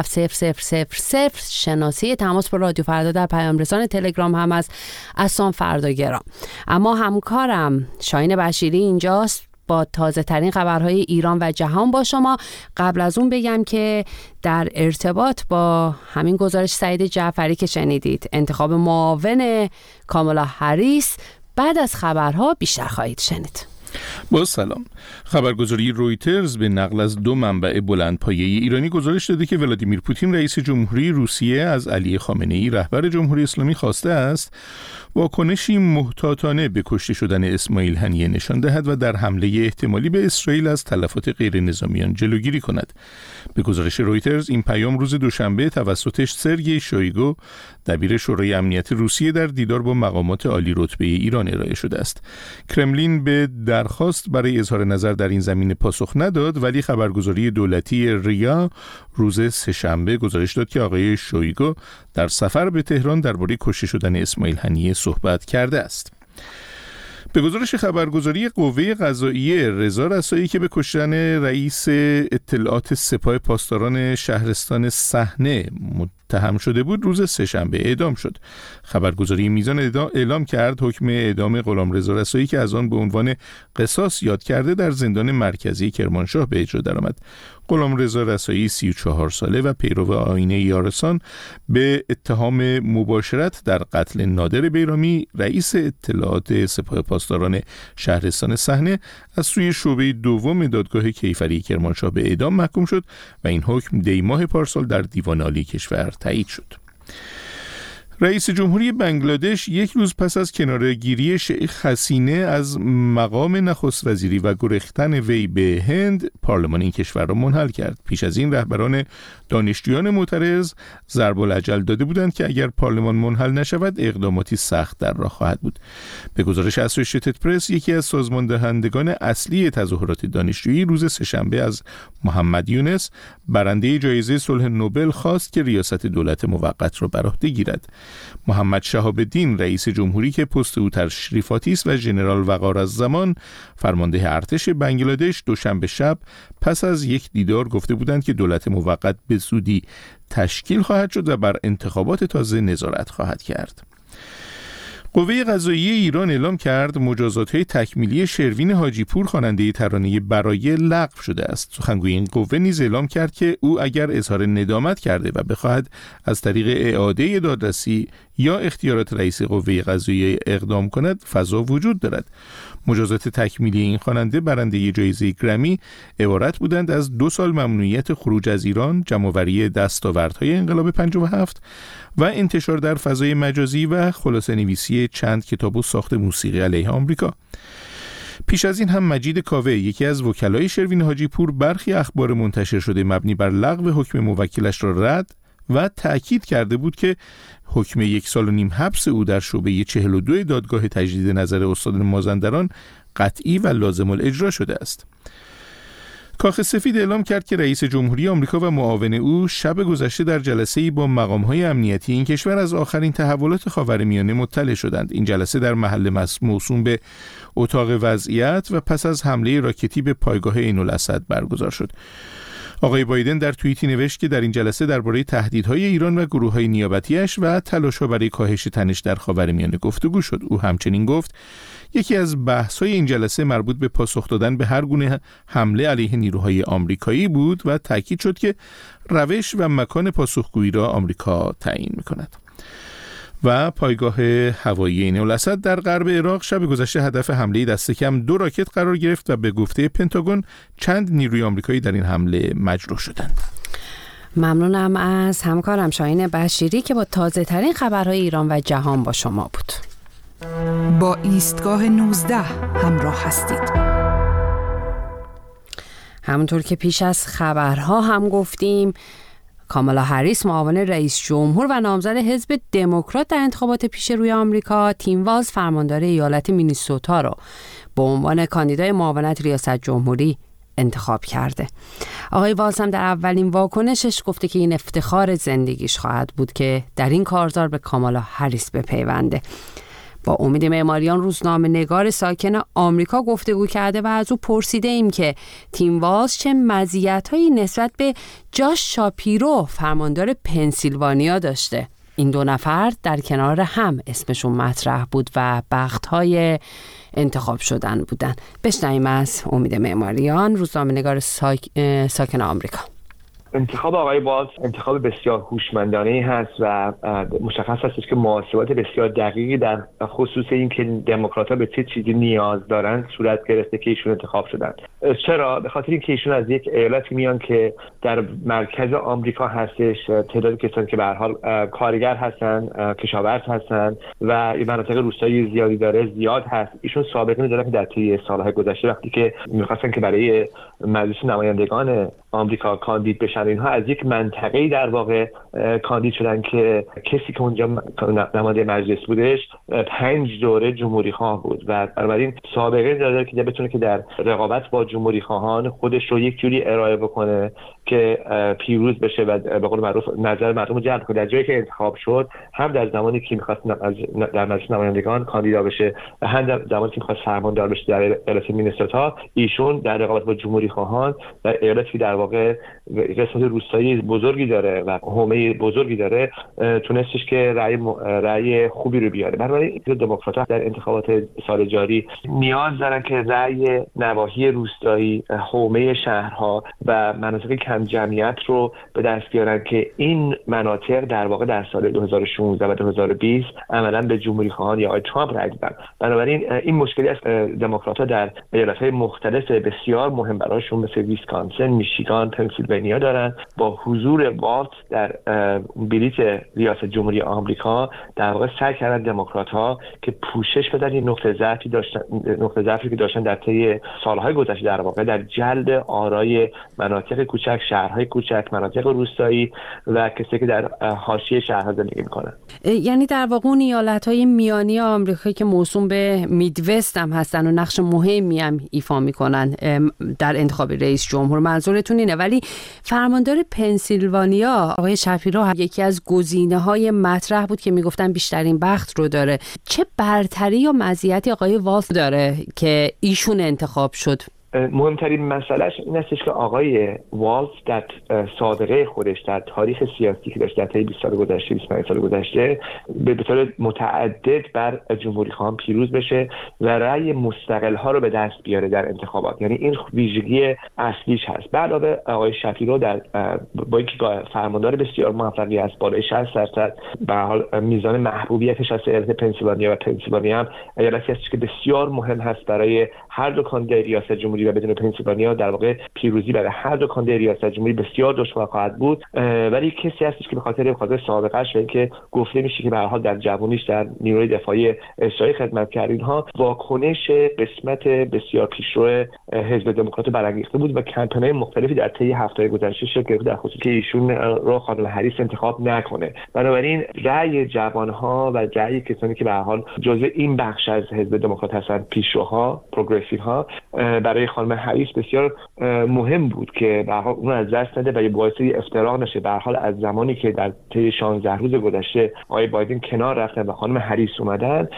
97 000. شناسه تماس با رادیو فردا در پیام رسان تلگرام هم هست @فردا گرام. اما همکارم شاهین بشیری اینجاست با تازه ترین خبرهای ایران و جهان با شما. قبل از اون بگم که در ارتباط با همین گزارش سعید جعفری که شنیدید، انتخاب معاون کامالا هریس، بعد از خبرها بیشتر خواهید شنید. با سلام. خبرگزاری رویترز به نقل از 2 منبع بلندپایه ایرانی گزارش داده که ولادیمیر پوتین رئیس جمهوری روسیه از علی خامنه‌ای رهبر جمهوری اسلامی خواسته است واکنشی محتاطانه به کشته شدن اسماعیل هنیه نشان دهد و در حمله احتمالی به اسرائیل از تلفات غیر نظامیان جلوگیری کند. به گزارش رویترز این پیام روز دوشنبه توسط سرگئی شویگو دبیر شورای امنیت روسیه در دیدار با مقامات عالی رتبه ایران ارائه شده است. کرملین به درخواست برای اظهار نظر در این زمینه پاسخ نداد، ولی خبرگزاری دولتی ریا روز سه‌شنبه گزارش داد که آقای شویگو در سفر به تهران درباره کشته شدن اسماعیل هنیه صحبت کرده است. به گزارش خبرگزاری قوه قضاییه، رضا رسایی که به کشتن رئیس اطلاعات سپاه پاسداران شهرستان صحنه متهم شده بود، روز سه‌شنبه اعدام شد. خبرگزاری میزان اعلام کرد حکم اعدام غلامرضا رسایی که از آن به عنوان قصاص یاد کرده در زندان مرکزی کرمانشاه به اجرا درآمد. غلامرضا رسایی 34 ساله و پیرو آیین یارسان به اتهام مباشرت در قتل نادر بیرامی رئیس اطلاعات سپاه پاسداران شهرستان صحنه از سوی شعبه دوم دادگاه کیفری کرمانشاه به اعدام محکوم شد و این حکم دی ماه پارسال در دیوان عالی کشور تایید شد. رئیس جمهوری بنگلادش یک روز پس از کناره‌گیری شیخ حسینه از مقام نخست وزیری و گریختن وی به هند، پارلمان این کشور را منحل کرد. پیش از این رهبران دانشجویان معترض ضرب الاجل داده بودند که اگر پارلمان منحل نشود اقداماتی سخت در راه خواهد بود. به گزارش اسوسییتد پرس، یکی از سازمان دهندگان اصلی تظاهرات دانشجویی روز سه‌شنبه از محمد یونس، برنده جایزه صلح نوبل، خواست که ریاست دولت موقت را بر عهده گیرد. محمد شهاب الدین رئیس جمهوری که پست او تشریفاتی است و ژنرال وقار الزمان فرمانده ارتش بنگلادش دوشنبه شب پس از یک دیدار گفته بودند که دولت موقت به زودی تشکیل خواهد شد و بر انتخابات تازه نظارت خواهد کرد. قوه قضاییه ایران اعلام کرد مجازات‌های تکمیلی شروین حاجی پور خواننده ترانه برای لغو شده است. سخنگوی این قوه نیز اعلام کرد که او اگر اظهار ندامت کرده و بخواهد از طریق اعاده دادرسی یا اختیارات رئیس قوه قضاییه اقدام کند، فضا وجود دارد. مجازات تکمیلی این خواننده برنده جایزه گرمی عبارت بودند از 2 سال ممنوعیت خروج از ایران، جمع‌آوری دستاوردهای انقلاب 57 و انتشار در فضای مجازی و خلاصه نویسی چند کتاب و ساخت موسیقی علیه آمریکا. پیش از این هم مجید کاوه، یکی از وکلای شروین حاجی پور، برخی اخبار منتشر شده مبنی بر لغو حکم موکلش را رد و تأکید کرده بود که حکم 1.5 سال حبس او در شعبه 42 دادگاه تجدید نظر استاد مازندران قطعی و لازم الاجرا شده است. کاخ سفید اعلام کرد که رئیس جمهوری آمریکا و معاون او شب گذشته در جلسه‌ای با مقام‌های امنیتی این کشور از آخرین تحولات خاورمیانه مطلع شدند. این جلسه در محل موسوم به اتاق وضعیت و پس از حمله راکتی به پایگاه عین‌الاسد برگزار شد. آقای بایدن در توییتی نوشت که در این جلسه درباره تهدیدهای ایران و گروه‌های نیابتی‌اش و تلاش‌ها برای کاهش تنش در خاورمیانه گفتگو شد. او همچنین گفت یکی از بحث‌های این جلسه مربوط به پاسخ دادن به هر گونه حمله علیه نیروهای آمریکایی بود و تاکید شد که روش و مکان پاسخگویی را آمریکا تعیین می‌کند. و پایگاه هوایی عین‌الاسد در غرب عراق شب گذشته هدف حمله دست کم 2 راکت قرار گرفت و به گفته پنتاگون چند نیروی آمریکایی در این حمله مجروح شدند. ممنونم از همکارم شاهین بشیری که با تازه ترین خبرهای ایران و جهان با شما بود. با ایستگاه 19 همراه هستید. همونطور که پیش از خبرها هم گفتیم، کامالا هریس معاون رئیس جمهور و نامزد حزب دموکرات در انتخابات پیش روی آمریکا، تیم والز فرماندار ایالت مینیسوتا را به عنوان کاندیدای معاونت ریاست جمهوری انتخاب کرده. آقای والز هم در اولین واکنشش گفته که این افتخار زندگیش خواهد بود که در این کارزار به کامالا هریس بپیونده. با امید معماریان روزنامه‌نگار ساکن آمریکا گفتگو کرده و از او پرسیده ایم که تیم والز چه مزیت‌هایی نسبت به جاش شاپیرو فرماندار پنسیلوانیا داشته. این دو نفر در کنار هم اسمشون مطرح بود و بخت‌های انتخاب شدن بودن. بشنویم از امید معماریان روزنامه‌نگار ساکن آمریکا. انتخاب آقای والز انتخاب بسیار هوشمندانه‌ای هست و مشخص هستش که محاسبات بسیار دقیقی در خصوص این که دموکرات‌ها به چه چیزی نیاز دارن صورت گرفته که ایشون انتخاب شدن. چرا؟ به خاطر اینکه ایشون از یک ایالتی میان که در مرکز آمریکا هستش، تعداد کسانی که به هر حال کارگر هستن، کشاورز هستن و مناطق روستایی زیادی داره زیاد هست. ایشون سابقه دارن که در طی سال‌های گذشته وقتی که می‌خواستن که برای مجلس نمایندگان آمریکا کاندید بشن، اینها از یک منطقه‌ای در واقع کاندید شدن که کسی که اونجا نماینده مجلس بودش 5 دوره جمهوری خواه بود و بنابراین سابقه داره که بتونه که در رقابت با جمهوری خواهان خودش رو یک جوری ارائه بکنه که پیروز بشه و به قول معروف نظر مردم رو جلب کنه. در جایی که انتخاب شد، هم در زمانی که می‌خواست در مجلس نمایندگان کاندیدا بشه و هم در زمانی که می‌خواست فرماندار بشه در ایالت مینسوتا، ایشون در رقابت با جمهوری خواهان در ایالتی در واقع قسمت روستایی بزرگی داره و حومه بزرگی داره، تونستش که رأی خوبی رو بیاره. بنابراین دموکرات‌ها در انتخابات سال جاری نیاز دارن که رأی نواحی روستایی، حومه شهرها و مناطق کم جمعیت رو به دست بیارن که این مناطق در واقع در سال 2016 و 2020 عملاً به جمهوری خواهان یا آقای ترامپ رأی دادن. بنابراین این مشکلی است دموکرات‌ها در ایالت‌های مختلف بسیار مهم براشون مثل ویسکانسن، میشیگان، پنسیلوانیا دارن. با حضور والز در بلیت ریاست جمهوری آمریکا در واقع سعی کردن دموکرات‌ها که پوشش بدن این نقطه ضعفی که داشتن در طی سال‌های گذشته در واقع در جلب آرای مناطق کوچک، شهرهای کوچک، مناطق روستایی و کسایی که در حاشیه شهرها زندگی می‌کنن. یعنی در واقع اون ایالت‌های میانی آمریکا که موسوم به میدوست هم هستن و نقش مهمی هم ایفا می‌کنن در انتخاب رئیس جمهور، منظورتون اینه. ولی فرماندار پنسیلوانیا آقای شاپیرو یکی از گزینه‌های مطرح بود که میگفتن بیشترین بخت رو داره. چه برتری یا مزیتی آقای والز داره که ایشون انتخاب شد؟ مهمترین مسئلهش این استش که آقای والز در سابقه خودش در تاریخ سیاسی که داشت در طی 20 سال گذشته، 25 سال گذشته به طور متعدد بر جمهوری خواهان پیروز بشه و رأی مستقل ها رو به دست بیاره در انتخابات. یعنی این ویژگی اصلیش هست. بعد آقای شاپیرو در با اینکه فرماندار بسیار موفقی است، بالای 60% به هر حال میزان محبوبیتش از ایالت پنسیلوانیا و پنسیلوانیا هم ایالتی است که بسیار مهم هست برای هر دو کاندید ریاست جمهوری و بدون پنسیلوانیا در واقع پیروزی برای هر دو کاندید ریاست جمهوری بسیار دشوار خواهد بود. ولی کسی هستش که به خاطر سابقه‌اش و اینکه گفته میشه که به هر حال در جوانیش در نیروی دفاعی اسرائیل خدمت کرد، اینها واکنش قسمت بسیار پیشرو حزب دموکرات برانگیخته بود و کمپین‌های مختلفی در طی هفته‌های گذشته شکل گرفت در خصوص که ایشون رو خانم هریس انتخاب نکنه. بنابراین رأی جوان‌ها و رأی کسانی که به هر حال جزء این بخش از حزب دموکرات هستن، پیشروها، پروگرسیوها، برای خانم هریس بسیار مهم بود که به هر حال اون از دست نده و باعث افتراق نشه. به هر حال از زمانی که در طی 16 روز گذشته آقای بایدن کنار رفتن و خانم هریس اومدن،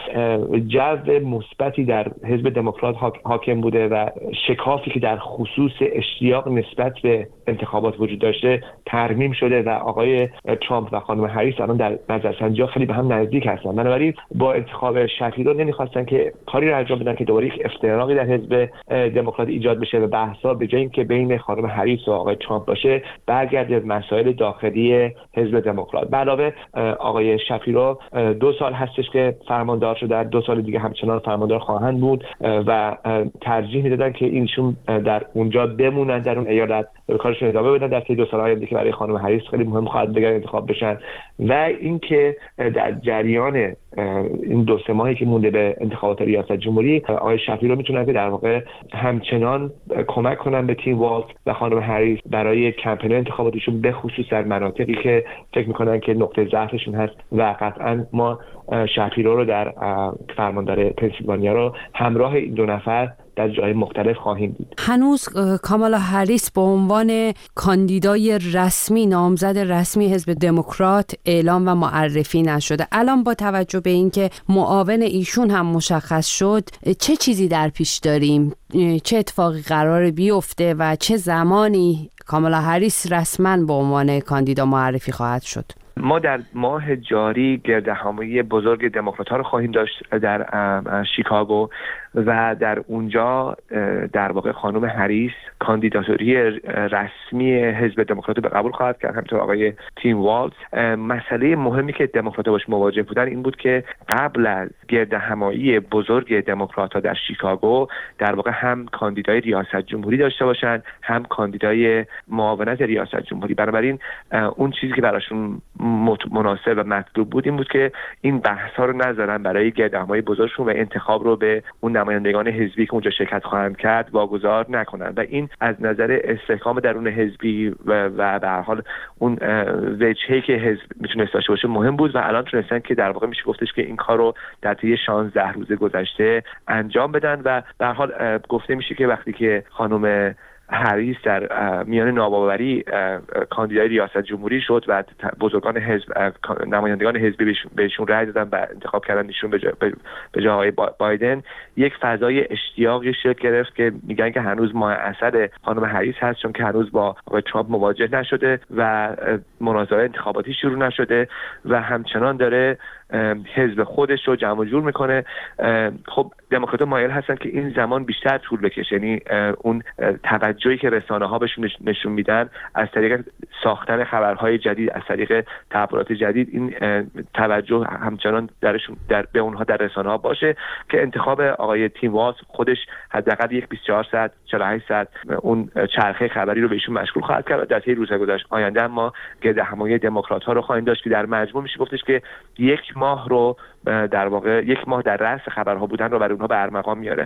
جو مثبتی در حزب دموکرات حاکم بوده و شکافی که در خصوص اشتیاق نسبت به انتخابات وجود داشته ترمیم شده و آقای ترامپ و خانم هریس الان در نظرسنجی‌ها خیلی به هم نزدیک هستن. بنابراین با انتخاب شاپیرو نمی‌خواستن که کاری رو انجام بدن که دوباره یک افتراقی در حزب دموکرات ایجاد بشه و بحث‌ها به جای اینکه بین خانم هریس و آقای ترامپ باشه برگرده مسائل داخلی حزب دموکرات. به علاوه آقای شاپیرو 2 سال هستش که فرماندار شده، 2 سال دیگه همچنان فرماندار خواهند بود و ترجیح میدادن که اینشون در اونجا بمونن در اون ایالت و کارشون ادامه بدن در طی 2 سال آینده که برای خانم هریس خیلی مهم خواهد بگن انتخاب بشن و اینکه در جریان این 2-3 ماهی که مونده به انتخابات ریاست جمهوری آقای شاپیرو میتونن که در واقع همچنان کمک کنن به تیم والز و خانم هریس برای کمپین انتخاباتیشون، به خصوص در مناطقی که فکر میکنن که نقطه ضعفشون هست و قطعا ما شاپیرو رو در فرماندار پنسیلوانیا رو همراه این 2 نفر در جای مختلف خواهیم دید. هنوز کامالا هریس به عنوان کاندیدای رسمی، نامزد رسمی حزب دموکرات اعلام و معرفی نشده. الان با توجه به اینکه معاون ایشون هم مشخص شد، چه چیزی در پیش داریم؟ چه اتفاقی قرار بیفته و چه زمانی کامالا هریس رسما به عنوان کاندیدا معرفی خواهد شد؟ ما در ماه جاری گردهمایی بزرگ دموکرات‌ها رو خواهیم داشت در شیکاگو و در اونجا در واقع خانم هریس کاندیداتوری رسمی حزب دموکرات رو به قبول خواهد کرد، همینطور آقای تیم والز. مسئله مهمی که دموکرات‌ها باش مواجه بودن این بود که قبل از گردهمایی بزرگ دموکرات‌ها در شیکاگو در واقع هم کاندیدای ریاست جمهوری داشته باشن، هم کاندیدای معاونت ریاست جمهوری. بنابراین اون چیزی که براشون مناسب و مطلوب بود این بود که این بحث‌ها رو نذارن برای گردهمایی بزرگشون و انتخاب رو به اون نمایندگان حزبی که اونجا شرکت خواهند کرد واگذار نکنن و این از نظر استحکام درون حزبی و به هر حال اون وجهی که حزب میتونه داشته باشه مهم بود و الان تونستن که در واقع میشه گفتش که این کار رو در طی 16 روز گذشته انجام بدن و به هر حال گفته میشه که وقتی که خانم هریس در میان ناباوری کاندیدای ریاست جمهوری شد و بزرگان حزب، نمایندگان حزبی بهشون رأی دادن و انتخاب کردن ایشون به جای آقای بایدن، یک فضای اشتیاقی شکل گرفت که میگن که هنوز ماه اثر خانم هریس هست، چون که هنوز با آقای ترامپ مواجه نشده و مناظره انتخاباتی شروع نشده و همچنان داره حزب خودش رو جمع جور میکنه. خب دموکرات‌ها مایل هستن که این زمان بیشتر طول بکشه، یعنی اون توجهی که رسانه‌ها بهشون نشون میدن از طریق ساختن خبرهای جدید، از طریق تبلیغات جدید، این توجه همچنان به اونها در رسانه‌ها باشه که انتخاب آقای تیم والز خودش حداقل یک 24 ساعت 48 ساعت اون چرخه خبری رو بهشون مشغول خواهد کرد. در طی روزهای گذشته آینده ما گردهمایی دموکرات‌ها رو خواهیم داشت که در مجموع میشه گفتش که یک ماه رو در واقع یک ماه در رأس خبرها بودن رو برای اونها به ارمغان میاره.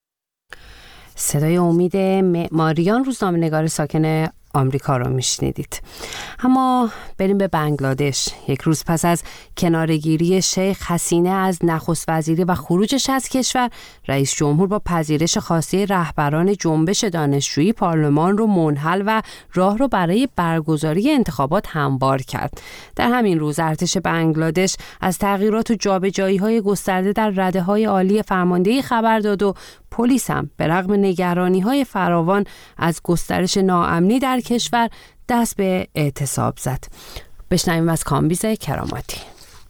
صدای امید معماریان، روزنامه‌نگار ساکن آمریکا رو میشنیدید. اما بریم به بنگلادش. یک روز پس از کناره‌گیری شیخ حسینه از نخست وزیری و خروجش از کشور، رئیس جمهور با پذیرش خواسته رهبران جنبش دانشجویی پارلمان رو منحل و راه رو برای برگزاری انتخابات هموار کرد. در همین روز ارتش بنگلادش از تغییرات و جابجایی‌های گسترده در رده‌های عالی فرماندهی خبر داد و پلیس هم به رغم نگرانی‌های فراوان از گسترش ناامنی در کشور دست به اعتصاب زد. بشنویم از کامبیز کراماتی.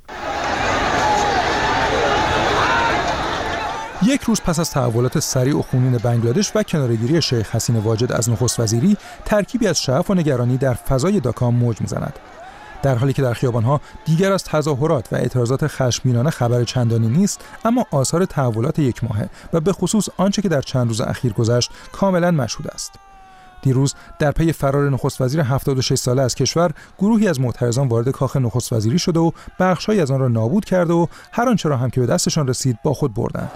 یک روز پس از تحولات سریع و خونین بنگلادش و کناره‌گیری شیخ حسینه واجد از نخست وزیری، ترکیبی از شعف و نگرانی در فضای داکا موج می‌زند. در حالی که در خیابان‌ها دیگر از تظاهرات و اعتراضات خشمگینانه خبر چندانی نیست، اما آثار تحولات یک ماهه و به خصوص آنچه که در چند روز اخیر گذشت کاملاً مشهود است. دیروز در پی فرار نخست وزیر 76 ساله از کشور، گروهی از معترضان وارد کاخ نخست وزیری شده و بخش‌هایی از آن را نابود کرده و هر آنچه را هم که به دستشان رسید با خود بردند.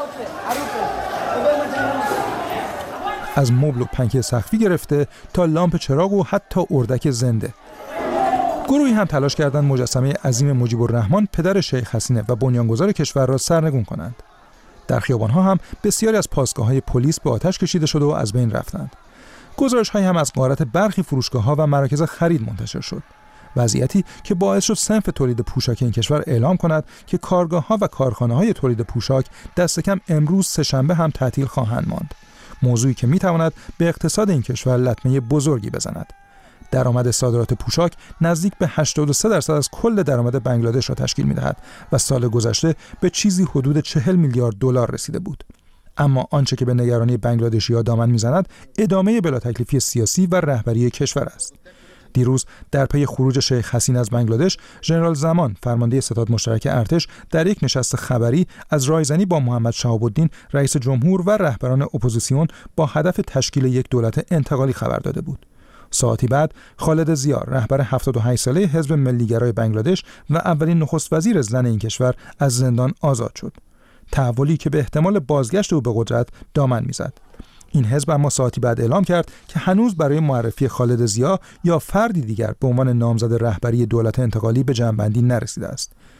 از مبل و پنکه سقفی گرفته تا لامپ چراغ و حتی اردک زنده. گروهی هم تلاش کردند مجسمه عظیم مجیب الرحمن پدر شیخ حسینه و بنیانگذار کشور را سرنگون کنند. در خیابان‌ها هم بسیاری از پاسگاه‌های پلیس به آتش کشیده شده و از بین رفتند. گزارش‌هایی هم از غارت برخی فروشگاه‌ها و مراکز خرید منتشر شد. وضعیتی که باعث شد صنف تولید پوشاک این کشور اعلام کند که کارگاه‌ها و کارخانه‌های تولید پوشاک دست کم امروز سه‌شنبه هم تعطیل خواهند ماند. موضوعی که می‌تواند به اقتصاد این کشور لطمه بزرگی بزند. درآمد صادرات پوشاک نزدیک به 83% از کل درآمد بنگلادش را تشکیل می‌دهد و سال گذشته به چیزی حدود 40 میلیارد دلار رسیده بود. اما آنچه که به نگرانی بنگلادشی‌ها دامن می‌زند، ادامه بلاتکلیفی سیاسی و رهبری کشور است. دیروز در پی خروج شیخ حسینه از بنگلادش، ژنرال زمان، فرمانده ستاد مشترک ارتش، در یک نشست خبری از رایزنی با محمد شهاب الدین، رئیس جمهور و رهبران اپوزیسیون با هدف تشکیل یک دولت انتقالی خبر داده بود. ساعتی بعد خالد ضیا، رهبر 78 ساله حزب ملیگرای بنگلادش و اولین نخست وزیر زن این کشور، از زندان آزاد شد. تحولی که به احتمال بازگشت او به قدرت دامن میزد. این حزب اما ساعتی بعد اعلام کرد که هنوز برای معرفی خالد ضیا یا فردی دیگر به عنوان نامزد رهبری دولت انتقالی به جمع‌بندی نرسیده است.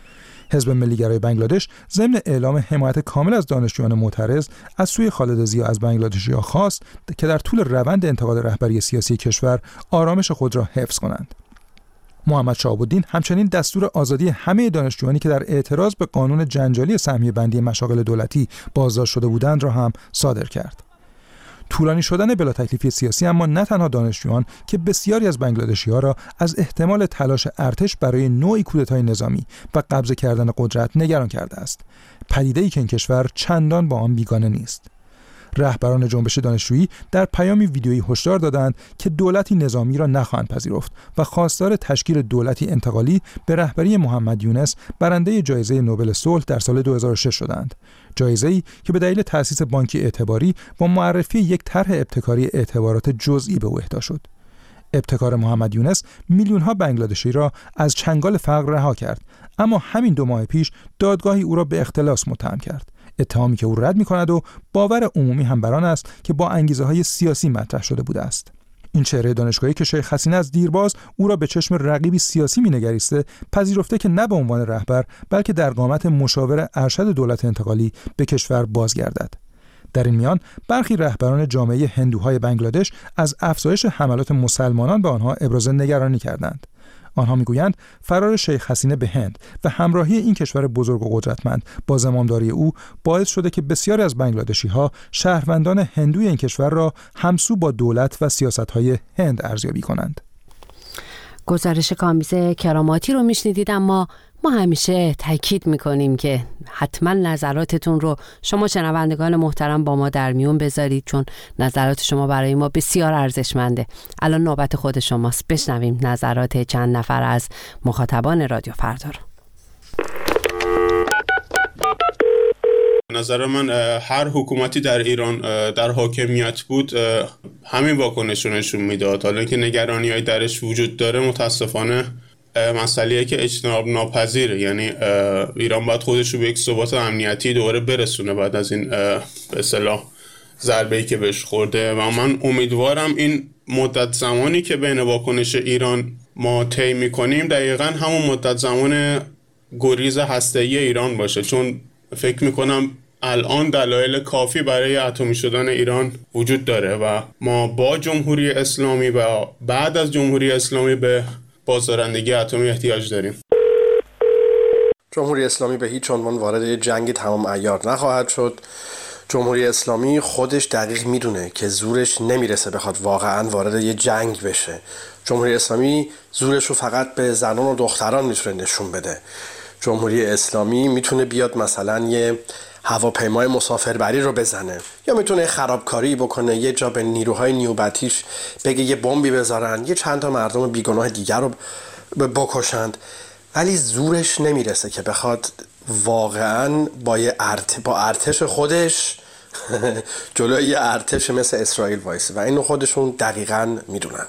حزب ملیگرای بنگلادش ضمن اعلام حمایت کامل از دانشجویان معترض از سوی خالد ضیا از بنگلادشی‌ها خواست که در طول روند انتقال رهبری سیاسی کشور آرامش خود را حفظ کنند. محمد شهاب‌الدین همچنین دستور آزادی همه دانشجویانی که در اعتراض به قانون جنجالی سهمیه بندی مشاغل دولتی بازداشت شده بودند را هم صادر کرد. طولانی شدن بلا تکلیفی سیاسی اما نه تنها دانشجویان که بسیاری از بنگلادشی‌ها را از احتمال تلاش ارتش برای نوعی کودتای نظامی و قبض کردن قدرت نگران کرده است. پدیده‌ای که این کشور چندان با آن بیگانه نیست. رهبران جنبش دانشجویی در پیامی ویدیویی هشدار دادند که دولتی نظامی را نخواهند پذیرفت و خواستار تشکیل دولتی انتقالی به رهبری محمد یونس برنده جایزه نوبل صلح در سال 2006 شدند. جایزه‌ای که به دلیل تأسیس بانکی اعتباری با معرفی یک طرح ابتکاری اعتبارات جزئی به او اهدا شد. ابتکار محمد یونس میلیون‌ها بنگلادشی را از چنگال فقر رها کرد، اما همین 2 ماه پیش دادگاهی او را به اختلاس متهم کرد. اتهامی که او رد می‌کند و باور عمومی هم بر آن است که با انگیزه‌های سیاسی مطرح شده بوده است. این چهره دانشگاهی که شیخ حسینه از دیرباز او را به چشم رقیبی سیاسی می‌نگریسته، پذیرفته که نه به عنوان رهبر بلکه در قامت مشاور ارشد دولت انتقالی به کشور بازگردد. در این میان برخی رهبران جامعه هندوهای بنگلادش از افزایش حملات مسلمانان به آنها ابراز نگرانی کردند. آنها میگویند فرار شیخ حسینه به هند و همراهی این کشور بزرگ و قدرتمند با زمامداری او باعث شده که بسیاری از بنگلادشی‌ها شهروندان هندوی این کشور را همسو با دولت و سیاست‌های هند ارزیابی کنند. گزارش کامبیز کراماتی رو میشنیدید، اما ما همیشه تاکید میکنیم که حتما نظراتتون رو شما شنوندگان محترم با ما در میون بذارید، چون نظرات شما برای ما بسیار ارزشمنده. الان نوبت خود شماست، بشنویم نظرات چند نفر از مخاطبان رادیو فردا رو. نظر من هر حکومتی در ایران در حاکمیت بود همین واکنش رو نشون میداد. حالا که نگرانی‌های درش وجود داره متاسفانه مسئله‌ای که اجتناب ناپذیره. یعنی ایران باید خودش رو به یک ثبات امنیتی دوباره برسونه بعد از این به اصطلاح ضربه‌ای که بهش خورده و من امیدوارم این مدت زمانی که بین واکنش ایران ما طی می‌کنیم دقیقاً همون مدت زمان گریز هسته‌ای ایران باشه، چون فکر می‌کنم الان دلایل کافی برای اتمی شدن ایران وجود داره و ما با جمهوری اسلامی و بعد از جمهوری اسلامی به بازدارندگی اتمی احتیاج داریم. جمهوری اسلامی به هیچ عنوان وارد یه جنگ تمام عیار نخواهد شد. جمهوری اسلامی خودش دقیق میدونه که زورش نمیرسه بخواد واقعا وارد یه جنگ بشه. جمهوری اسلامی زورش رو فقط به زنان و دختران میتونه نشون بده. جمهوری اسلامی میتونه بیاد مثلا یه هواپیمای مسافربری رو بزنه یا میتونه خرابکاری بکنه، یه جا به نیروهای نیوبتیش بگه یه بمبی بذارن، یه چند تا مردم بیگناه دیگر رو بکشند، ولی زورش نمیرسه که بخواد واقعا با ارتش خودش جلوی یه ارتش مثل اسرائیل وایسه و اینو خودشون دقیقاً میدونن.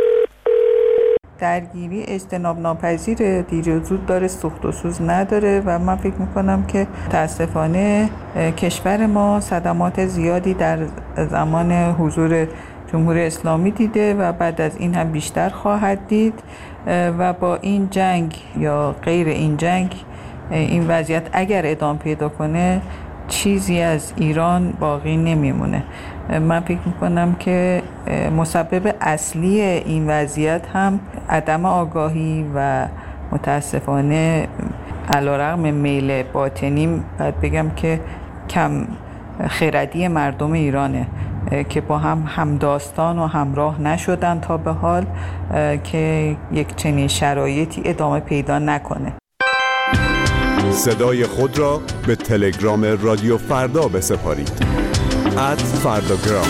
درگیری اجتناب ناپذیر، دیر و زود داره، سوخت و سوز نداره و من فکر میکنم که متاسفانه کشور ما صدمات زیادی در زمان حضور جمهوری اسلامی دیده و بعد از این هم بیشتر خواهد دید و با این جنگ یا غیر این جنگ این وضعیت اگر ادامه پیدا کنه چیزی از ایران باقی نمیمونه. من فکر میکنم که مسبب اصلی این وضعیت هم عدم آگاهی و متاسفانه علیرغم میل باطنی باید بگم که کم خردی مردم ایرانه که با هم همداستان و همراه نشدن تا به حال که یک چنین شرایطی ادامه پیدا نکنه. صدای خود را به تلگرام رادیو فردا بسپارید. @فرداگرام.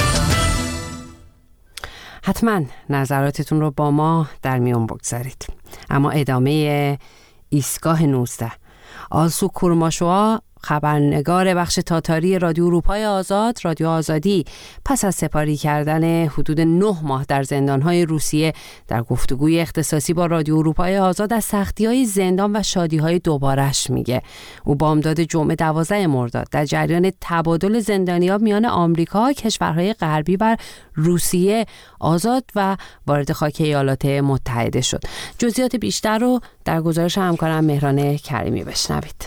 حتما نظراتتون رو با ما در میون بگذارید. اما ادامه ایستگاه 19 آلسو کورماشوا خبرنگار بخش تاتاری رادیو اروپای آزاد، رادیو آزادی، پس از سپاری کردن حدود 9 ماه در زندان‌های روسیه در گفتگوی اختصاصی با رادیو اروپای آزاد از سختی‌های زندان و شادی‌های دوبارش میگه. او بامداد جمعه 12 مرداد در جریان تبادل زندانیان میان آمریکا، کشورهای غربی و روسیه آزاد و وارد خاک ایالات متحده شد. جزئیات بیشتر رو در گزارش همکارم مهران کریمی بشنوید.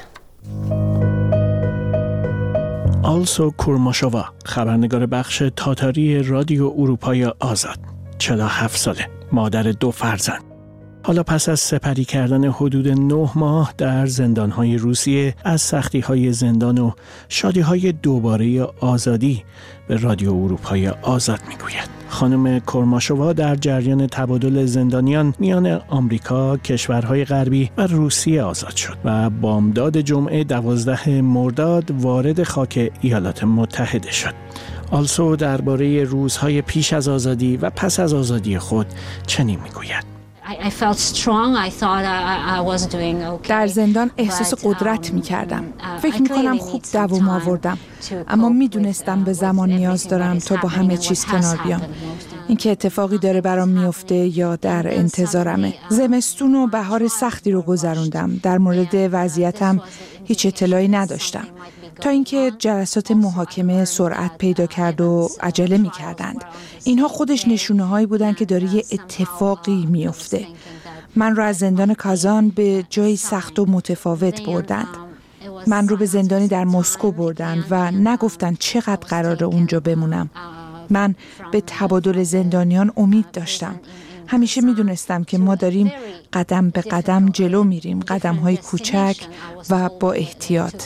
آلسو کورماشووا، خبرنگار بخش تاتاری رادیو اروپای آزاد، 47 ساله، مادر 2 فرزند. حالا پس از سپری کردن حدود 9 ماه در زندان‌های روسیه از سختی‌های زندان و شادی‌های دوباره آزادی به رادیو اروپای آزاد می‌گوید. خانم کورماشووا در جریان تبادل زندانیان میان آمریکا، کشورهای غربی و روسیه آزاد شد و بامداد جمعه 12 مرداد وارد خاک ایالات متحده شد. آلسو درباره روزهای پیش از آزادی و پس از آزادی خود چنین می‌گوید: در زندان احساس قدرت می کردم. فکر می کنم خوب دوام آوردم، اما می دونستم به زمان نیاز دارم تا با همه چیز کنار بیام. اینکه اتفاقی داره برام میفته یا در انتظارمه. زمستون و بهار سختی رو گذروندم. در مورد وضعیتم هیچ اطلاعی نداشتم تا اینکه جلسات محاکمه سرعت پیدا کرد و عجله می‌کردند. اینها خودش نشونه‌هایی بودند که داره یه اتفاقی میفته. من رو از زندان کازان به جایی سخت و متفاوت بردند. من رو به زندانی در مسکو بردند و نگفتند چقدر قراره اونجا بمونم. من به تبادل زندانیان امید داشتم. همیشه میدونستم که ما داریم قدم به قدم جلو میریم، قدم‌های کوچک و با احتیاط.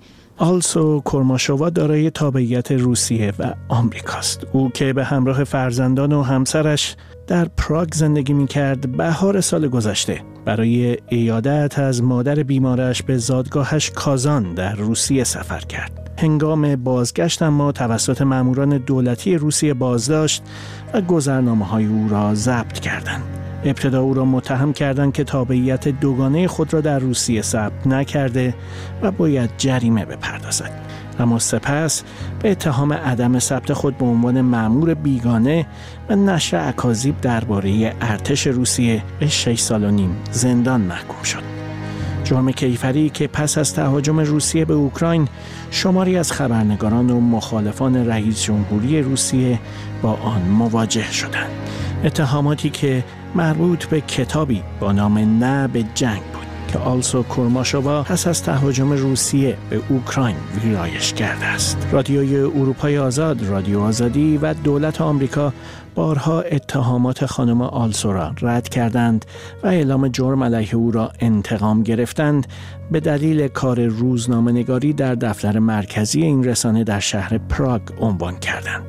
آلسو کورماشووا دارای تابعیت روسیه و آمریکاست. او که به همراه فرزندان و همسرش در پراگ زندگی می‌کرد، بهار سال گذشته برای عیادت از مادر بیمارش به زادگاهش کازان در روسیه سفر کرد. هنگام بازگشت اما توسط ماموران دولتی روسیه بازداشت و گذرنامه‌های او را ضبط کردند. ابتدا او را متهم کردند که تابعیت دوگانه خود را در روسیه ثبت نکرده و باید جریمه بپردازد. اما سپس به اتهام عدم ثبت خود به عنوان مأمور بیگانه و نشر اکاذیب درباره ارتش روسیه به 6 سال و نیم زندان محکوم شد. جرم کیفری که پس از تهاجم روسیه به اوکراین شماری از خبرنگاران و مخالفان رئیس جمهوری روسیه با آن مواجه شدند. اتهاماتی که مربوط به کتابی با نام نه به جنگ بود که آلسو کورماشووا پس از تهاجم روسیه به اوکراین ویرایش کرده است. رادیوی اروپای آزاد، رادیو آزادی و دولت آمریکا بارها اتهامات خانم آلسو را رد کردند و اعلام جرم علیه او را انتقام گرفتند به دلیل کار روزنامه‌نگاری در دفتر مرکزی این رسانه در شهر پراگ عنوان کردند.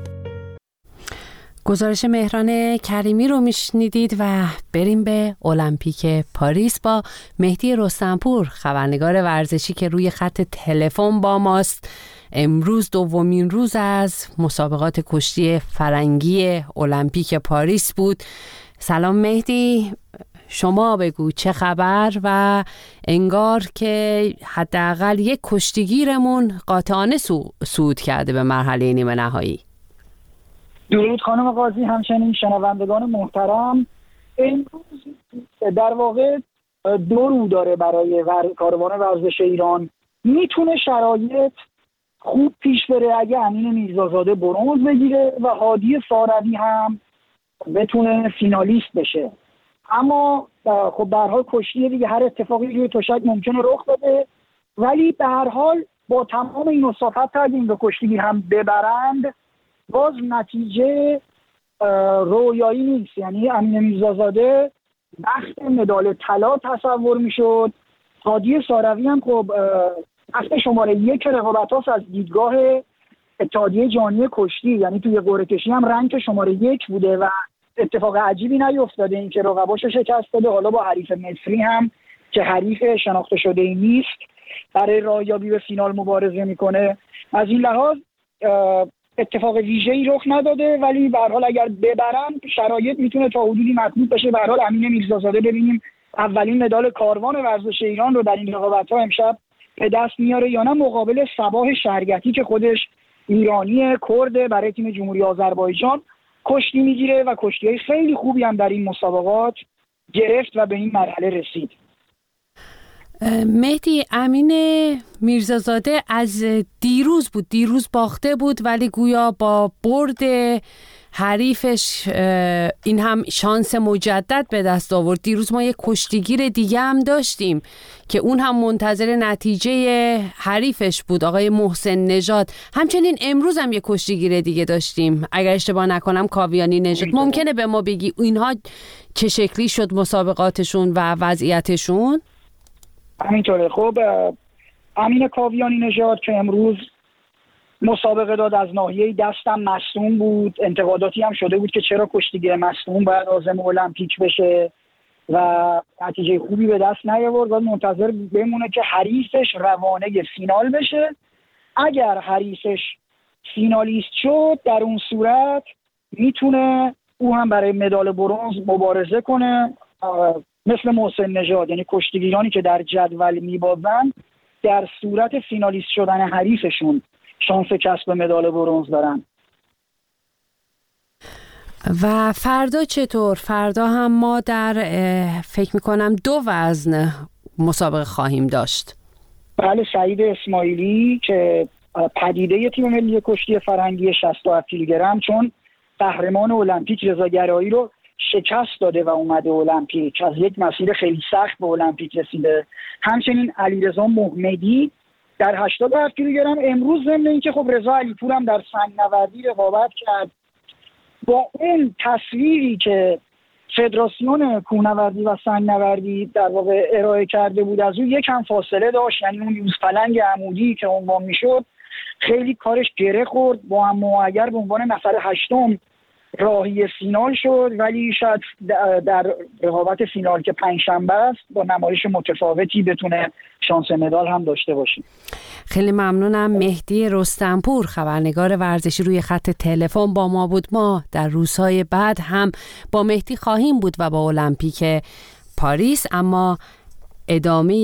گزارش مهران کریمی رو میشنیدید و بریم به المپیک پاریس با مهدی رستمپور، خبرنگار ورزشی که روی خط تلفن با ماست. امروز دومین روز از مسابقات کشتی فرنگی المپیک پاریس بود. سلام مهدی، شما بگو چه خبر و انگار که حداقل یک کشتیگیرمون قاطعانه صعود کرده به مرحله نیمه نهایی. درود خانم قاضی، همچنین شنوندگان محترم. امروز در واقع دو رو داره برای کاروان ورزش ایران. میتونه شرایط خوب پیش بره اگه امین میرزازاده برنز بگیره و هادی ساروی هم بتونه فینالیست بشه. اما خب به هر حال کشتی دیگه، هر اتفاقی روی تشک ممکنه رخ بده، ولی به هر حال با تمام این مسافت تا این دو کشتیگیر هم ببرند باز نتیجه رویایی نیست. یعنی امین میرزازاده بخت مدال طلا تصور میشد. هادی ساروی هم خب بخت شماره 1 رقابت‌هاست از دیدگاه اتحادیه جهانی کشتی، یعنی توی قرعه کشی هم رنگ شماره 1 بوده و اتفاق عجیبی نیفتاده این که رقباشو شکست داده. حالا با حریف مصری هم که حریف شناخته شده ای نیست برای رایابی به فینال مبارزه میکنه. از این لحاظ اتفاق ویژه‌ای رخ نداده، ولی به هر حال اگر ببرن شرایط میتونه تا حدودی مطلوب بشه. به هر حال امین میرزازاده ببینیم اولین مدال کاروان ورزش ایران رو در این رقابت‌ها امشب به دست میاره یا نه مقابل صباح شریعتی که خودش ایرانی کرد برای تیم جمهوری آذربایجان کشتی میگیره و کشتی‌های خیلی خوبی هم در این مسابقات گرفت و به این مرحله رسید. مهدی، امین میرزازاده از دیروز باخته بود ولی گویا با برد حریفش این هم شانس مجدد به دست آورد. دیروز ما یک کشتیگیر دیگه هم داشتیم که اون هم منتظر نتیجه حریفش بود، آقای محسن نژاد. همچنین امروز هم یک کشتیگیر دیگه داشتیم، اگر اشتباه نکنم کاویانی نژاد. ممکنه به ما بگی اینها چه شکلی شد مسابقاتشون و وضعیتشون؟ همینطوره. خب امین کاویانی نژاد که امروز مسابقه داد از ناحیه دستم مصدوم بود. انتقاداتی هم شده بود که چرا کشتیگیر مصدوم باید عازم المپیک بشه و نتیجه خوبی به دست نیاورد. باید منتظر بمونه که حریفش روانه فینال بشه. اگر حریفش فینالیست شد در اون صورت میتونه او هم برای مدال برنز مبارزه کنه، مثل محسن نژاد. یعنی کشتیگیرانی که در جدول میبازن در صورت فینالیست شدن حریفشون شانس کسب مدال برنز دارن. و فردا چطور؟ فردا هم ما در فکر میکنم 2 وزن مسابقه خواهیم داشت. بله، سعید اسماعیلی که پدیده تیم ملی کشتی فرنگی 67 کیلوگرم چون قهرمان المپیک رضا گرایی رو شکست داده و اومده المپیک، از یک مسیر خیلی سخت به المپیک رسیده. همچنین علیرضا محمدی در 87 کیلوگرم امروز ضمن اینکه خب رضا علیپور هم در سنگ‌نوردی رقابت کرد، با اون تصویری که فدراسیون کوهنوردی و سنگ‌نوردی در واقع ارائه کرده بود از اون یکم فاصله داشت. یعنی اون یوزپلنگ عمودی که عنوان میشد خیلی کارش گره خورد، با هم اگر به عنوان نفر 8م راهی فینال شد، ولی شاید در رقابت فینال که پنجشنبه است با نمایش متفاوتی بتونه شانس مدال هم داشته باشه. خیلی ممنونم. مهدی رستمپور خبرنگار ورزشی روی خط تلفن با ما بود. ما در روزهای بعد هم با مهدی خواهیم بود و با المپیک پاریس. اما ادامه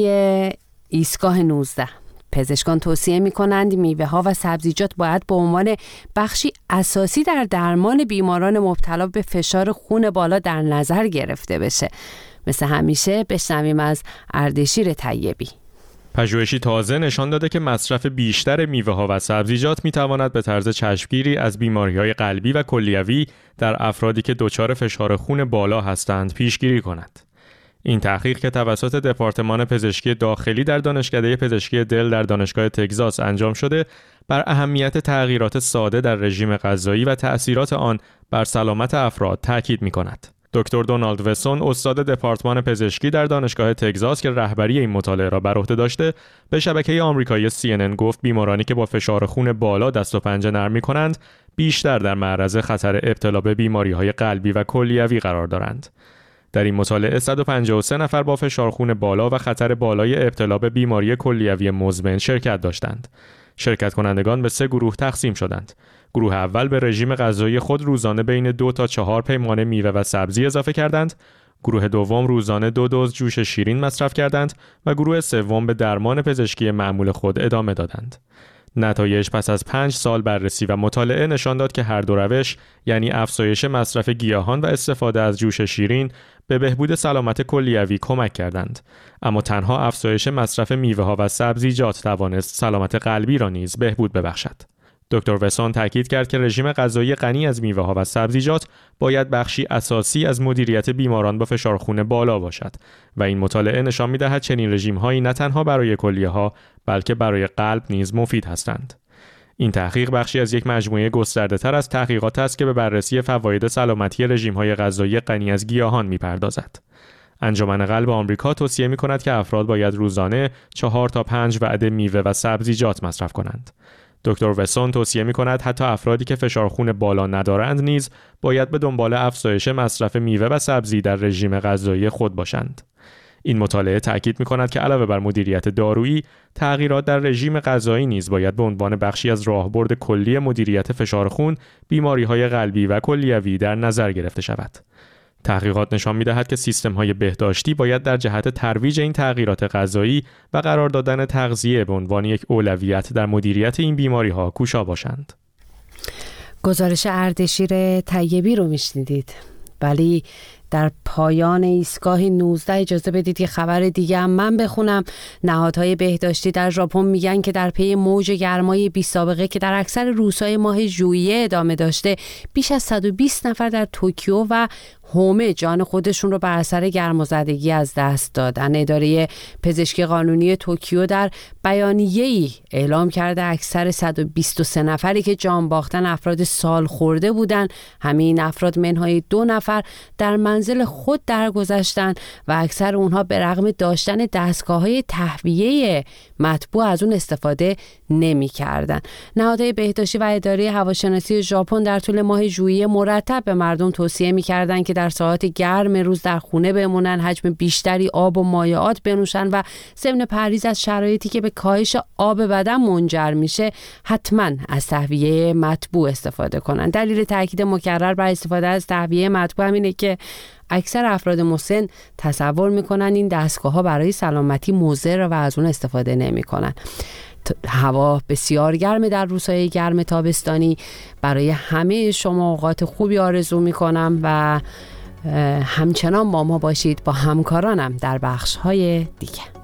ایستگاه 19. پزشکان توصیه می‌کنند میوه‌ها و سبزیجات باید به عنوان بخشی اساسی در درمان بیماران مبتلا به فشار خون بالا در نظر گرفته بشه. مثل همیشه بشنویم از اردشیر طیبی. پژوهشی تازه نشان داده که مصرف بیشتر میوه‌ها و سبزیجات می‌تواند به طرز چشمگیری از بیماری‌های قلبی و کلیوی در افرادی که دچار فشار خون بالا هستند پیشگیری کند. این تحقیق که توسط دپارتمان پزشکی داخلی در دانشکده پزشکی دل در دانشگاه تگزاس انجام شده، بر اهمیت تغییرات ساده در رژیم غذایی و تأثیرات آن بر سلامت افراد تاکید می‌کند. دکتر دونالد وسون، استاد دپارتمان پزشکی در دانشگاه تگزاس که رهبری این مطالعه را بر عهده داشته، به شبکه آمریکایی CNN گفت بیمارانی که با فشار خون بالا دست و پنجه نرم می‌کنند، بیشتر در معرض خطر ابتلا به بیماری‌های قلبی و کلیوی قرار دارند. در این مطالعه 153 نفر با فشار خون بالا و خطر بالای ابتلا به بیماری کلیوی مزمن شرکت داشتند. شرکت کنندگان به 3 گروه تقسیم شدند. گروه اول به رژیم غذایی خود روزانه بین 2 تا 4 پیمانه میوه و سبزی اضافه کردند. گروه دوم روزانه 2 دوز جوش شیرین مصرف کردند و گروه سوم به درمان پزشکی معمول خود ادامه دادند. نتایج پس از 5 سال بررسی و مطالعه نشان داد که هر دو روش، یعنی افزایش مصرف گیاهان و استفاده از جوش شیرین، به بهبود سلامت کلیوی کمک کردند. اما تنها افزایش مصرف میوه‌ها و سبزیجات توانست سلامت قلبی را نیز بهبود ببخشد. دکتر وسون تاکید کرد که رژیم غذایی غنی از میوه‌ها و سبزیجات باید بخشی اساسی از مدیریت بیماران با فشار خون بالا باشد و این مطالعه نشان می‌دهد چنین رژیم‌هایی نه تنها برای کلیه‌ها بلکه برای قلب نیز مفید هستند. این تحقیق بخشی از یک مجموعه گسترده‌تر از تحقیقات است که به بررسی فواید سلامتی رژیم‌های غذایی غنی از گیاهان می‌پردازد. انجمن قلب آمریکا توصیه می‌کند که افراد باید روزانه 4 تا 5 وعده میوه و سبزیجات مصرف کنند. دکتر وسون توصیه می‌کند حتی افرادی که فشار خون بالا ندارند نیز باید به دنبال افزایش مصرف میوه و سبزی در رژیم غذایی خود باشند. این مطالعه تأکید می‌کند که علاوه بر مدیریت دارویی، تغییرات در رژیم غذایی نیز باید به عنوان بخشی از راهبرد کلی مدیریت فشار خون، بیماری‌های قلبی و کلیوی در نظر گرفته شود. تحقیقات نشان می‌دهد که سیستم‌های بهداشتی باید در جهت ترویج این تغییرات غذایی و قرار دادن تغذیه به عنوان یک اولویت در مدیریت این بیماری‌ها کوشا باشند. گزارش اردشیر طیبی رو میشنیدید. ولی در پایان ایستگاه 19 اجازه بدید یه خبر دیگه هم من بخونم. نهادهای بهداشتی در ژاپن میگن که در پی موج گرمای بی سابقه که در اکثر روزهای ماه ژوئیه ادامه داشته، بیش از 120 نفر در توکیو و هومه جان خودشون رو بر اثر گرمازدگی از دست دادن. اداره پزشکی قانونی توکیو در بیانیه‌ای اعلام کرده اکثر 123 نفری که جان باختن افراد سالخورده بودند. همین افراد منهای 2 نفر در منزل خود درگذشتن و اکثر اونها به رغم داشتن دستگاه‌های تهویه مطبوع از اون استفاده نمی‌کردند. نهادهای بهداشتی و اداره هواشناسی ژاپن در طول ماه ژوئیه مرتب به مردم توصیه می‌کردند که در ساعات گرم روز در خونه بمونن، حجم بیشتری آب و مایعات بنوشن و ضمن پرهیز از شرایطی که به کاهش آب بدن منجر میشه حتما از تهویه مطبوع استفاده کنن. دلیل تاکید مکرر بر استفاده از تهویه مطبوع اینه که اکثر افراد مسن تصور میکنن این دستگاه‌ها برای سلامتی مضر و از اون استفاده نمیکنن. هوا بسیار گرمه در روزهای گرم تابستانی. برای همه شما اوقات خوبی آرزو میکنم و همچنان با ما باشید، با همکارانم در بخش‌های دیگه.